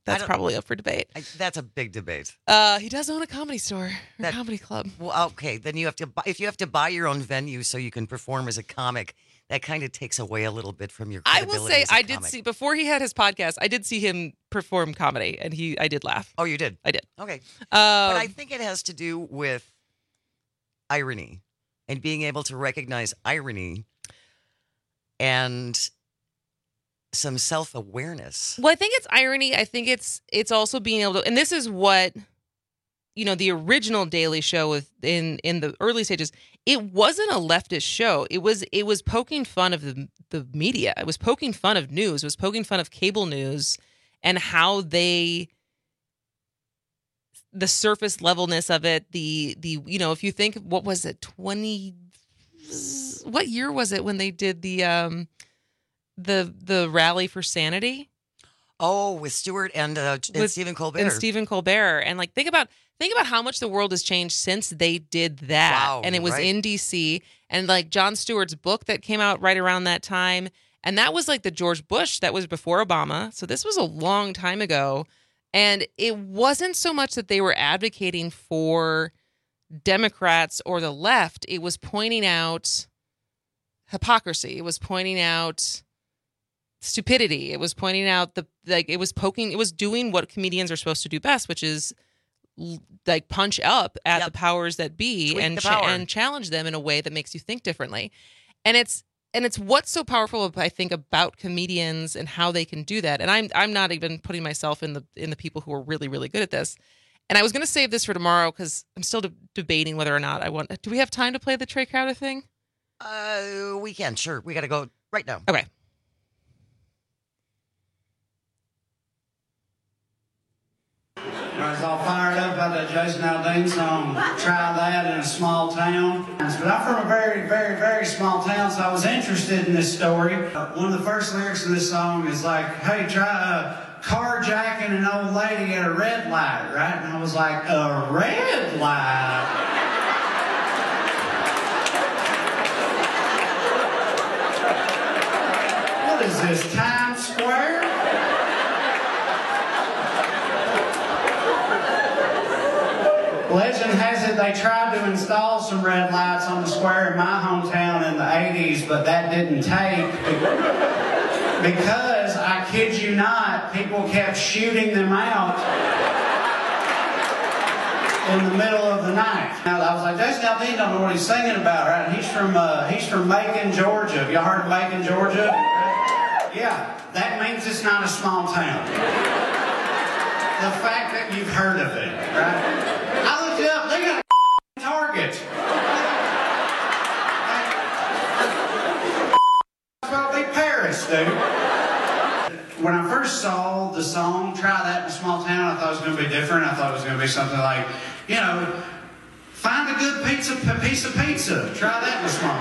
Speaker 15: that's probably up for debate.
Speaker 16: That's a big debate.
Speaker 15: He does own a comedy store, or comedy club.
Speaker 16: Well, okay, then you have to buy, if you have to buy your own venue so you can perform as a comic, that kind of takes away a little bit from your credibility.
Speaker 15: I will say,
Speaker 16: as a
Speaker 15: I did
Speaker 16: comic.
Speaker 15: see before he had his podcast. I did see him perform comedy, and I did laugh.
Speaker 16: Oh, you did?
Speaker 15: I did.
Speaker 16: Okay, but I think it has to do with irony and being able to recognize irony and some self-awareness.
Speaker 15: Well, I think it's irony. I think it's also being able to, and this is what, the original Daily Show in the early stages, it wasn't a leftist show. It was poking fun of the media. It was poking fun of news. It was poking fun of cable news and how the surface levelness of it, if you think, what was it, what year was it when they did the rally for sanity?
Speaker 16: Oh, with Stewart and Stephen Colbert.
Speaker 15: And Stephen Colbert. And think about how much the world has changed since they did that.
Speaker 16: Wow,
Speaker 15: and it was
Speaker 16: right.
Speaker 15: in DC. And Jon Stewart's book that came out right around that time. And that was the George Bush, that was before Obama. So this was a long time ago. And it wasn't so much that they were advocating for Democrats or the left. It was pointing out hypocrisy. It was pointing out stupidity. It was pointing out it was doing what comedians are supposed to do best, which is punch up at the powers that be and challenge them in a way that makes you think differently. And it's what's so powerful, I think, about comedians and how they can do that. And I'm not even putting myself in the people who are really, really good at this. And I was going to save this for tomorrow because I'm still debating whether or not I want. Do we have time to play the Trey Crowder thing?
Speaker 16: We can, sure. We got to go right now.
Speaker 15: Okay.
Speaker 8: I was all fired up about that Jason Aldean song, Try That in a Small Town. But I'm from a very, very, very small town, so I was interested in this story. One of the first lyrics of this song is hey, try carjacking an old lady at a red light, right? And I was like, a red light? What is this, Times Square? Legend has it they tried to install some red lights on the square in my hometown in the 80s, but that didn't take because, I kid you not, people kept shooting them out in the middle of the night. Now, I was like, Jason Aldean don't know what he's singing about, right? And he's from Macon, Georgia. Have y'all heard of Macon, Georgia? Yeah, that means it's not a small town. The fact that you've heard of it, right? I looked it up, they got a Target. It's about to be Paris, dude. When I first saw the song, Try That in a Small Town, I thought it was going to be different. I thought it was going to be something like, find a good piece of pizza. Try that in a small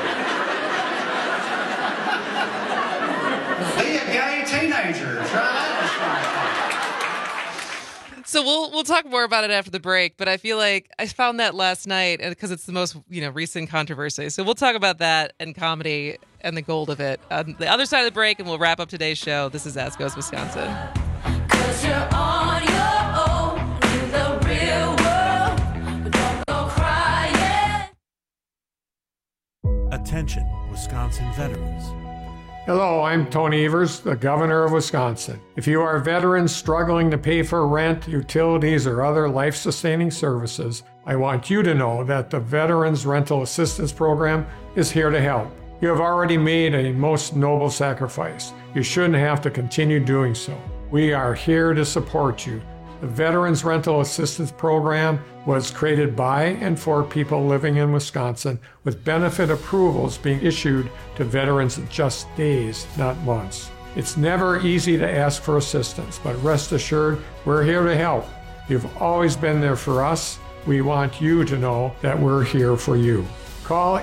Speaker 8: town. Be a gay teenager. Try that in a small town.
Speaker 15: So we'll talk more about it after the break, but I feel like I found that last night because it's the most recent controversy. So we'll talk about that and comedy and the gold of it on the other side of the break, and we'll wrap up today's show. This is As Goes Wisconsin.
Speaker 12: 'Cause you're on your own in the real world. Don't go crying.
Speaker 13: Attention, Wisconsin veterans.
Speaker 14: Hello, I'm Tony Evers, the Governor of Wisconsin. If you are veterans struggling to pay for rent, utilities, or other life-sustaining services, I want you to know that the Veterans Rental Assistance Program is here to help. You have already made a most noble sacrifice. You shouldn't have to continue doing so. We are here to support you. The Veterans Rental Assistance Program was created by and for people living in Wisconsin, with benefit approvals being issued to veterans in just days, not months. It's never easy to ask for assistance, but rest assured, we're here to help. You've always been there for us. We want you to know that we're here for you. Call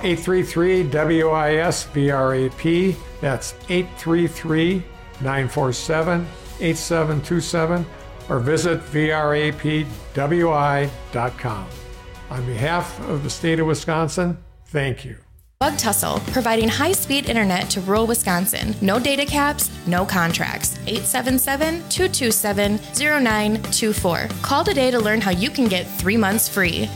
Speaker 14: 833-WIS-VRAP. That's 833-947-8727. or visit vrapwi.com. On behalf of the state of Wisconsin, thank you.
Speaker 17: Bug Tussle, providing high-speed internet to rural Wisconsin. No data caps, no contracts. 877-227-0924. Call today to learn how you can get 3 months free.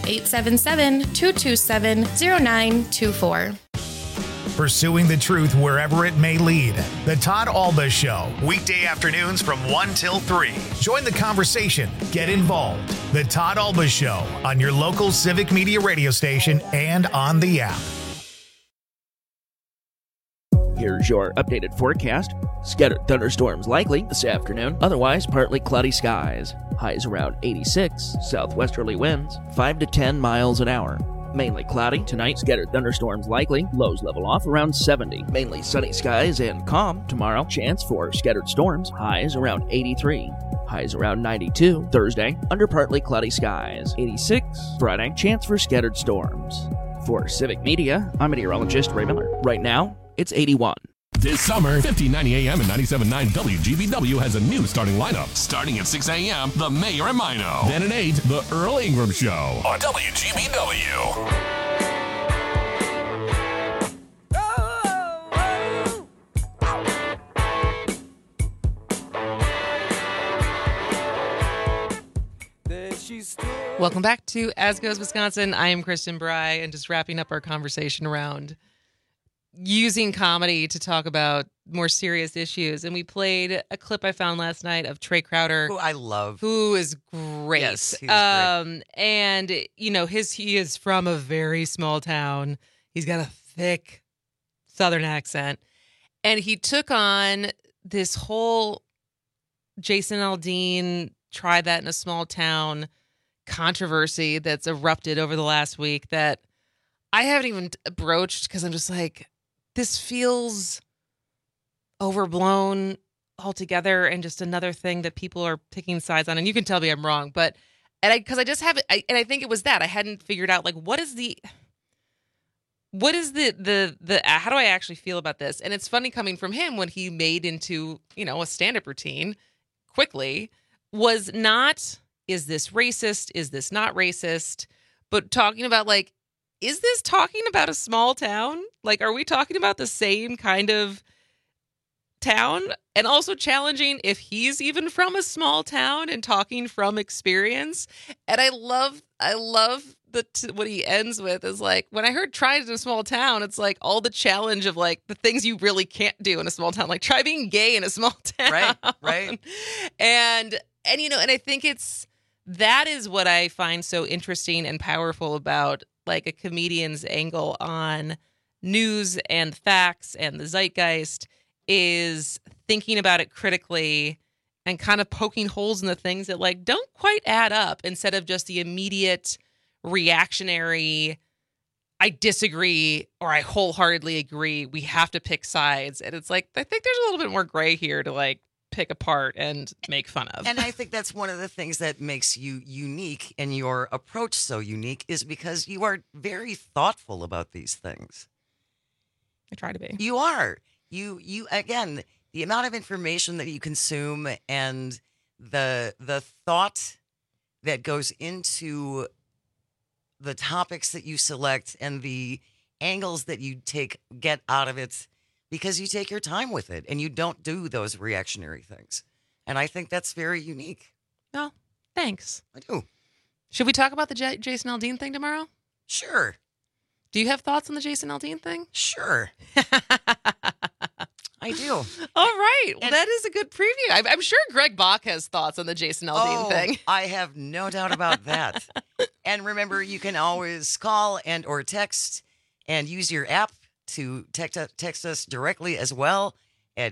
Speaker 17: 877-227-0924.
Speaker 1: Pursuing the truth wherever it may lead. The Todd Alba Show, weekday afternoons from 1 till 3. Join the conversation. Get involved. The Todd Alba Show on your local Civic Media radio station and on the app.
Speaker 23: Here's your updated forecast. Scattered thunderstorms likely this afternoon. Otherwise, partly cloudy skies. Highs around 86. Southwesterly winds 5 to 10 miles an hour. Mainly cloudy tonight. Scattered thunderstorms likely. Lows level off around 70. Mainly sunny skies and calm tomorrow. Chance for scattered storms. Highs around 83. Highs around 92. Thursday, under partly cloudy skies. 86. Friday, chance for scattered storms. For Civic Media, I'm meteorologist Ray Miller. Right now, it's 81.
Speaker 11: This summer, 1590 AM and 97.9 WGBW has a new starting lineup. Starting at 6 a.m., The Mayor and Mino. Then at 8, The Earl Ingram Show on WGBW.
Speaker 15: Welcome back to As Goes Wisconsin. I am Kristen Bry, and just wrapping up our conversation around using comedy to talk about more serious issues. And we played a clip I found last night of Trey Crowder,
Speaker 16: who I love,
Speaker 15: who is great.
Speaker 16: Yes, he's great.
Speaker 15: And you know, he is from a very small town. He's got a thick Southern accent, and he took on this whole Jason Aldean, try that in a small town controversy that's erupted over the last week that I haven't even broached because I'm just like, this feels overblown altogether and just another thing that people are picking sides on. And you can tell me I'm wrong, but I think it was that I hadn't figured out, like, what is the how do I actually feel about this? And it's funny coming from him when he made into, a stand-up routine quickly was not, is this racist? Is this not racist? But talking about, like, is this talking about a small town? Like, are we talking about the same kind of town? And also challenging if he's even from a small town and talking from experience. And I love what he ends with is like, when I heard try it in a small town, it's like all the challenge of like the things you really can't do in a small town, like try being gay in a small town.
Speaker 16: Right.
Speaker 15: And I think that is what I find so interesting and powerful about like a comedian's angle on news and facts and the zeitgeist is thinking about it critically and kind of poking holes in the things that like don't quite add up instead of just the immediate reactionary, I disagree or I wholeheartedly agree. We have to pick sides. And it's like, I think there's a little bit more gray here to like pick apart and make fun of.
Speaker 16: And I think that's one of the things that makes you unique and your approach so unique is because you are very thoughtful about these things.
Speaker 15: I try to be.
Speaker 16: You are. You again, the amount of information that you consume and the thought that goes into the topics that you select and the angles that you get out of it because you take your time with it and you don't do those reactionary things. And I think that's very unique.
Speaker 15: Oh, thanks.
Speaker 16: I do.
Speaker 15: Should we talk about the Jason Aldean thing tomorrow?
Speaker 16: Sure.
Speaker 15: Do you have thoughts on the Jason Aldean thing?
Speaker 16: Sure. I do.
Speaker 15: All right. Well, that is a good preview. I'm sure Greg Bach has thoughts on the Jason Aldean thing.
Speaker 16: I have no doubt about that. And remember, you can always call and or text and use your app to text us directly as well at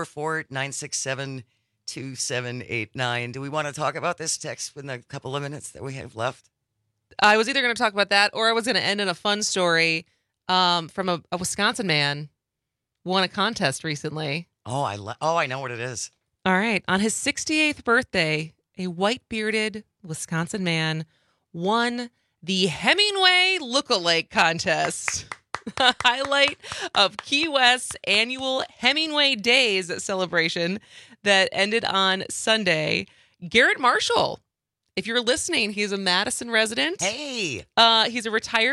Speaker 16: 844-967-2789. Do we want to talk about this text in the couple of minutes that we have left?
Speaker 15: I was either going to talk about that or I was going to end in a fun story from a Wisconsin man won a contest recently.
Speaker 16: Oh, I know what it is.
Speaker 15: All right. On his 68th birthday, a white-bearded Wisconsin man won the Hemingway Look-alike contest. The highlight of Key West's annual Hemingway Days celebration that ended on Sunday. Garrett Marshall, if you're listening, he's a Madison resident.
Speaker 16: Hey.
Speaker 15: He's a retired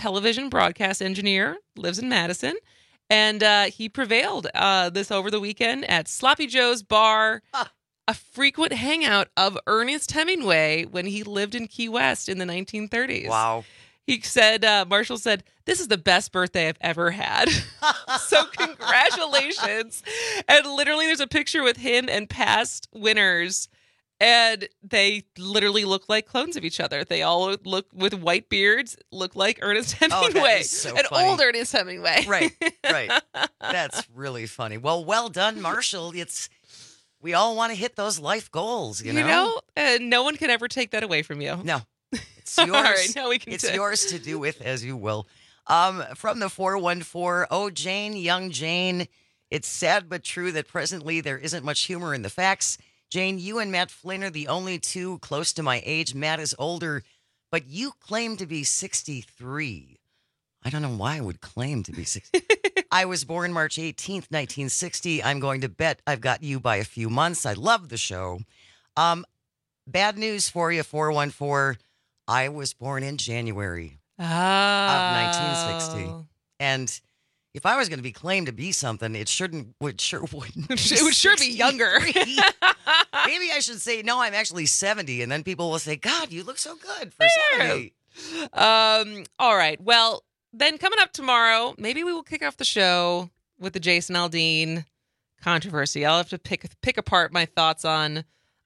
Speaker 15: television broadcast engineer, lives in Madison. And he prevailed this over the weekend at Sloppy Joe's Bar, a frequent hangout of Ernest Hemingway when he lived in Key West in the 1930s.
Speaker 16: Wow.
Speaker 15: He said, Marshall said, "This is the best birthday I've ever had." So congratulations. And literally there's a picture with him and past winners. And they literally look like clones of each other. They all look with white beards, look like Ernest Hemingway.
Speaker 16: Oh, that is so
Speaker 15: an
Speaker 16: funny.
Speaker 15: old Ernest Hemingway.
Speaker 16: Right. That's really funny. Well done, Marshall. We all want to hit those life goals, you know?
Speaker 15: And no one can ever take that away from you.
Speaker 16: No. It's yours.
Speaker 15: All right, now we can
Speaker 16: it's yours to do with as you will. From the 414, oh, Jane, young Jane, it's sad but true that presently there isn't much humor in the facts. Jane, you and Matt Flynn are the only two close to my age. Matt is older, but you claim to be 63. I don't know why I would claim to be 60. I was born March 18th, 1960. I'm going to bet I've got you by a few months. I love the show. Bad news for you, 414. I was born in January of 1960. And if I was going to be claimed to be something, it wouldn't.
Speaker 15: It would sure be younger.
Speaker 16: Maybe I should say, no, I'm actually 70. And then people will say, God, you look so good for 70.
Speaker 15: All right. Well, then coming up tomorrow, maybe we will kick off the show with the Jason Aldean controversy. I'll have to pick apart my thoughts on,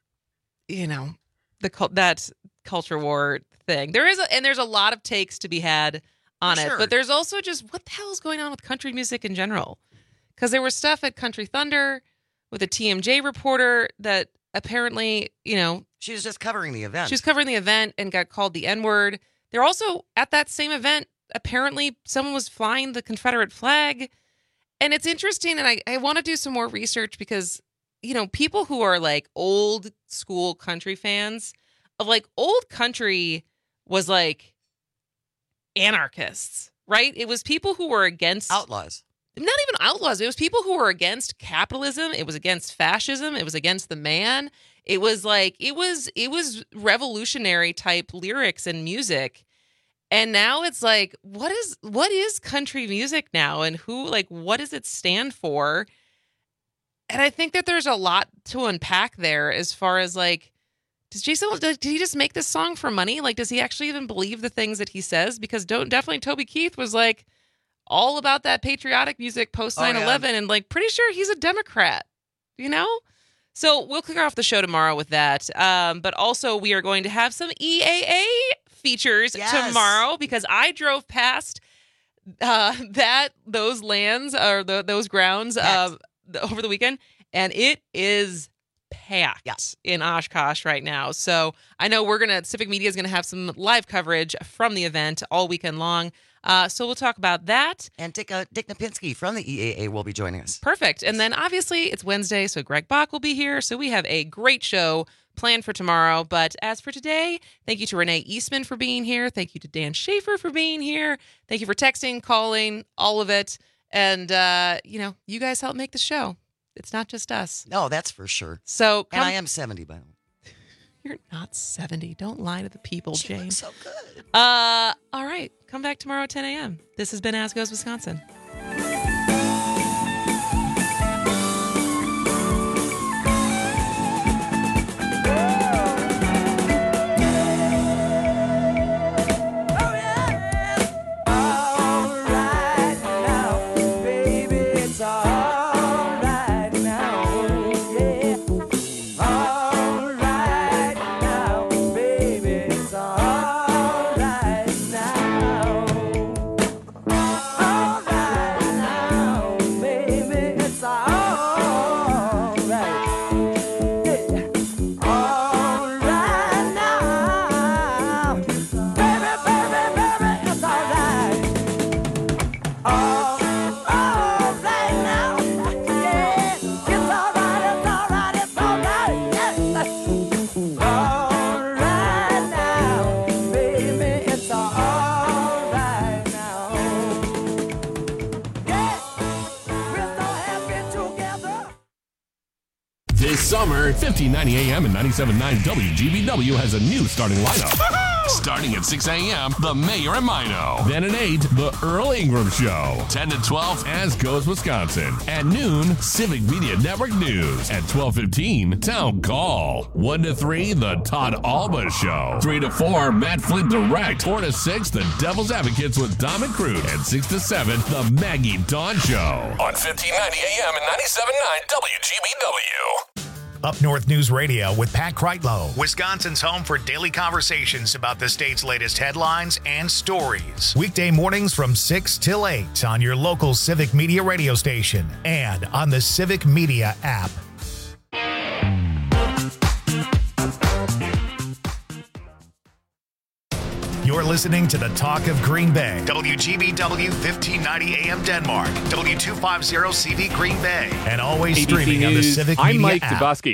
Speaker 15: that culture war thing. There's a lot of takes to be had on it, but there's also just what the hell is going on with country music in general? Because there was stuff at Country Thunder with a TMJ reporter that apparently,
Speaker 16: she was just covering the event.
Speaker 15: She was covering the event and got called the N-word. They're also at that same event. Apparently, someone was flying the Confederate flag, and it's interesting. And I want to do some more research because people who are like old school country fans of like old country was like anarchists, right? It was people who were against
Speaker 16: outlaws.
Speaker 15: Not even outlaws. It was people who were against capitalism. It was against fascism. It was against the man. It was like it was revolutionary type lyrics and music. And now it's like, what is country music now, and what does it stand for? And I think that there's a lot to unpack there as far as like, did he just make this song for money? Like, does he actually even believe the things that he says? Because definitely Toby Keith was like all about that patriotic music post 9/11, and like pretty sure he's a Democrat, So we'll kick off the show tomorrow with that. But also we are going to have some EAA features tomorrow because I drove past those lands or those grounds over the weekend, and it is packed in Oshkosh right now. So I know Civic Media is going to have some live coverage from the event all weekend long. So we'll talk about that.
Speaker 16: And Dick Napinski from the EAA will be joining us.
Speaker 15: Perfect. And then obviously it's Wednesday, so Greg Bach will be here. So we have a great show planned for tomorrow. But as for today, thank you to Renee Eastman for being here. Thank you to Dan Schaefer for being here. Thank you for texting, calling, all of it. And, you guys help make the show. It's not just us.
Speaker 16: No, that's for sure.
Speaker 15: So,
Speaker 16: and I am 70, by the way.
Speaker 15: You're not 70. Don't lie to the people, Jane.
Speaker 16: Looks so good.
Speaker 15: All right. Come back tomorrow at 10 a.m. This has been As Goes Wisconsin.
Speaker 11: This summer, 1590 AM and 97.9 WGBW has a new starting lineup. Starting at 6 a.m., The Mayor and Mino. Then at 8, The Earl Ingram Show. 10 to 12, As Goes Wisconsin. At noon, Civic Media Network News. At 12:15, Town Call. 1 to 3, The Todd Alba Show. 3 to 4, Matt Flint Direct. 4 to 6, The Devil's Advocates with Dom and Cruz. And 6 to 7, The Maggie Dawn Show. On 1590 AM and 97.9 WGBW.
Speaker 1: Up North News Radio with Pat Kreitlow, Wisconsin's home for daily conversations about the state's latest headlines and stories. Weekday mornings from 6 till 8 on your local Civic Media radio station and on the Civic Media app. You're listening to the Talk of Green Bay. WGBW 1590 AM Denmark. W250 CV Green Bay. And always
Speaker 18: ABC
Speaker 1: streaming on the
Speaker 18: News.
Speaker 1: Civic
Speaker 18: I'm
Speaker 1: Media
Speaker 18: Mike
Speaker 1: app.
Speaker 18: Zabosky.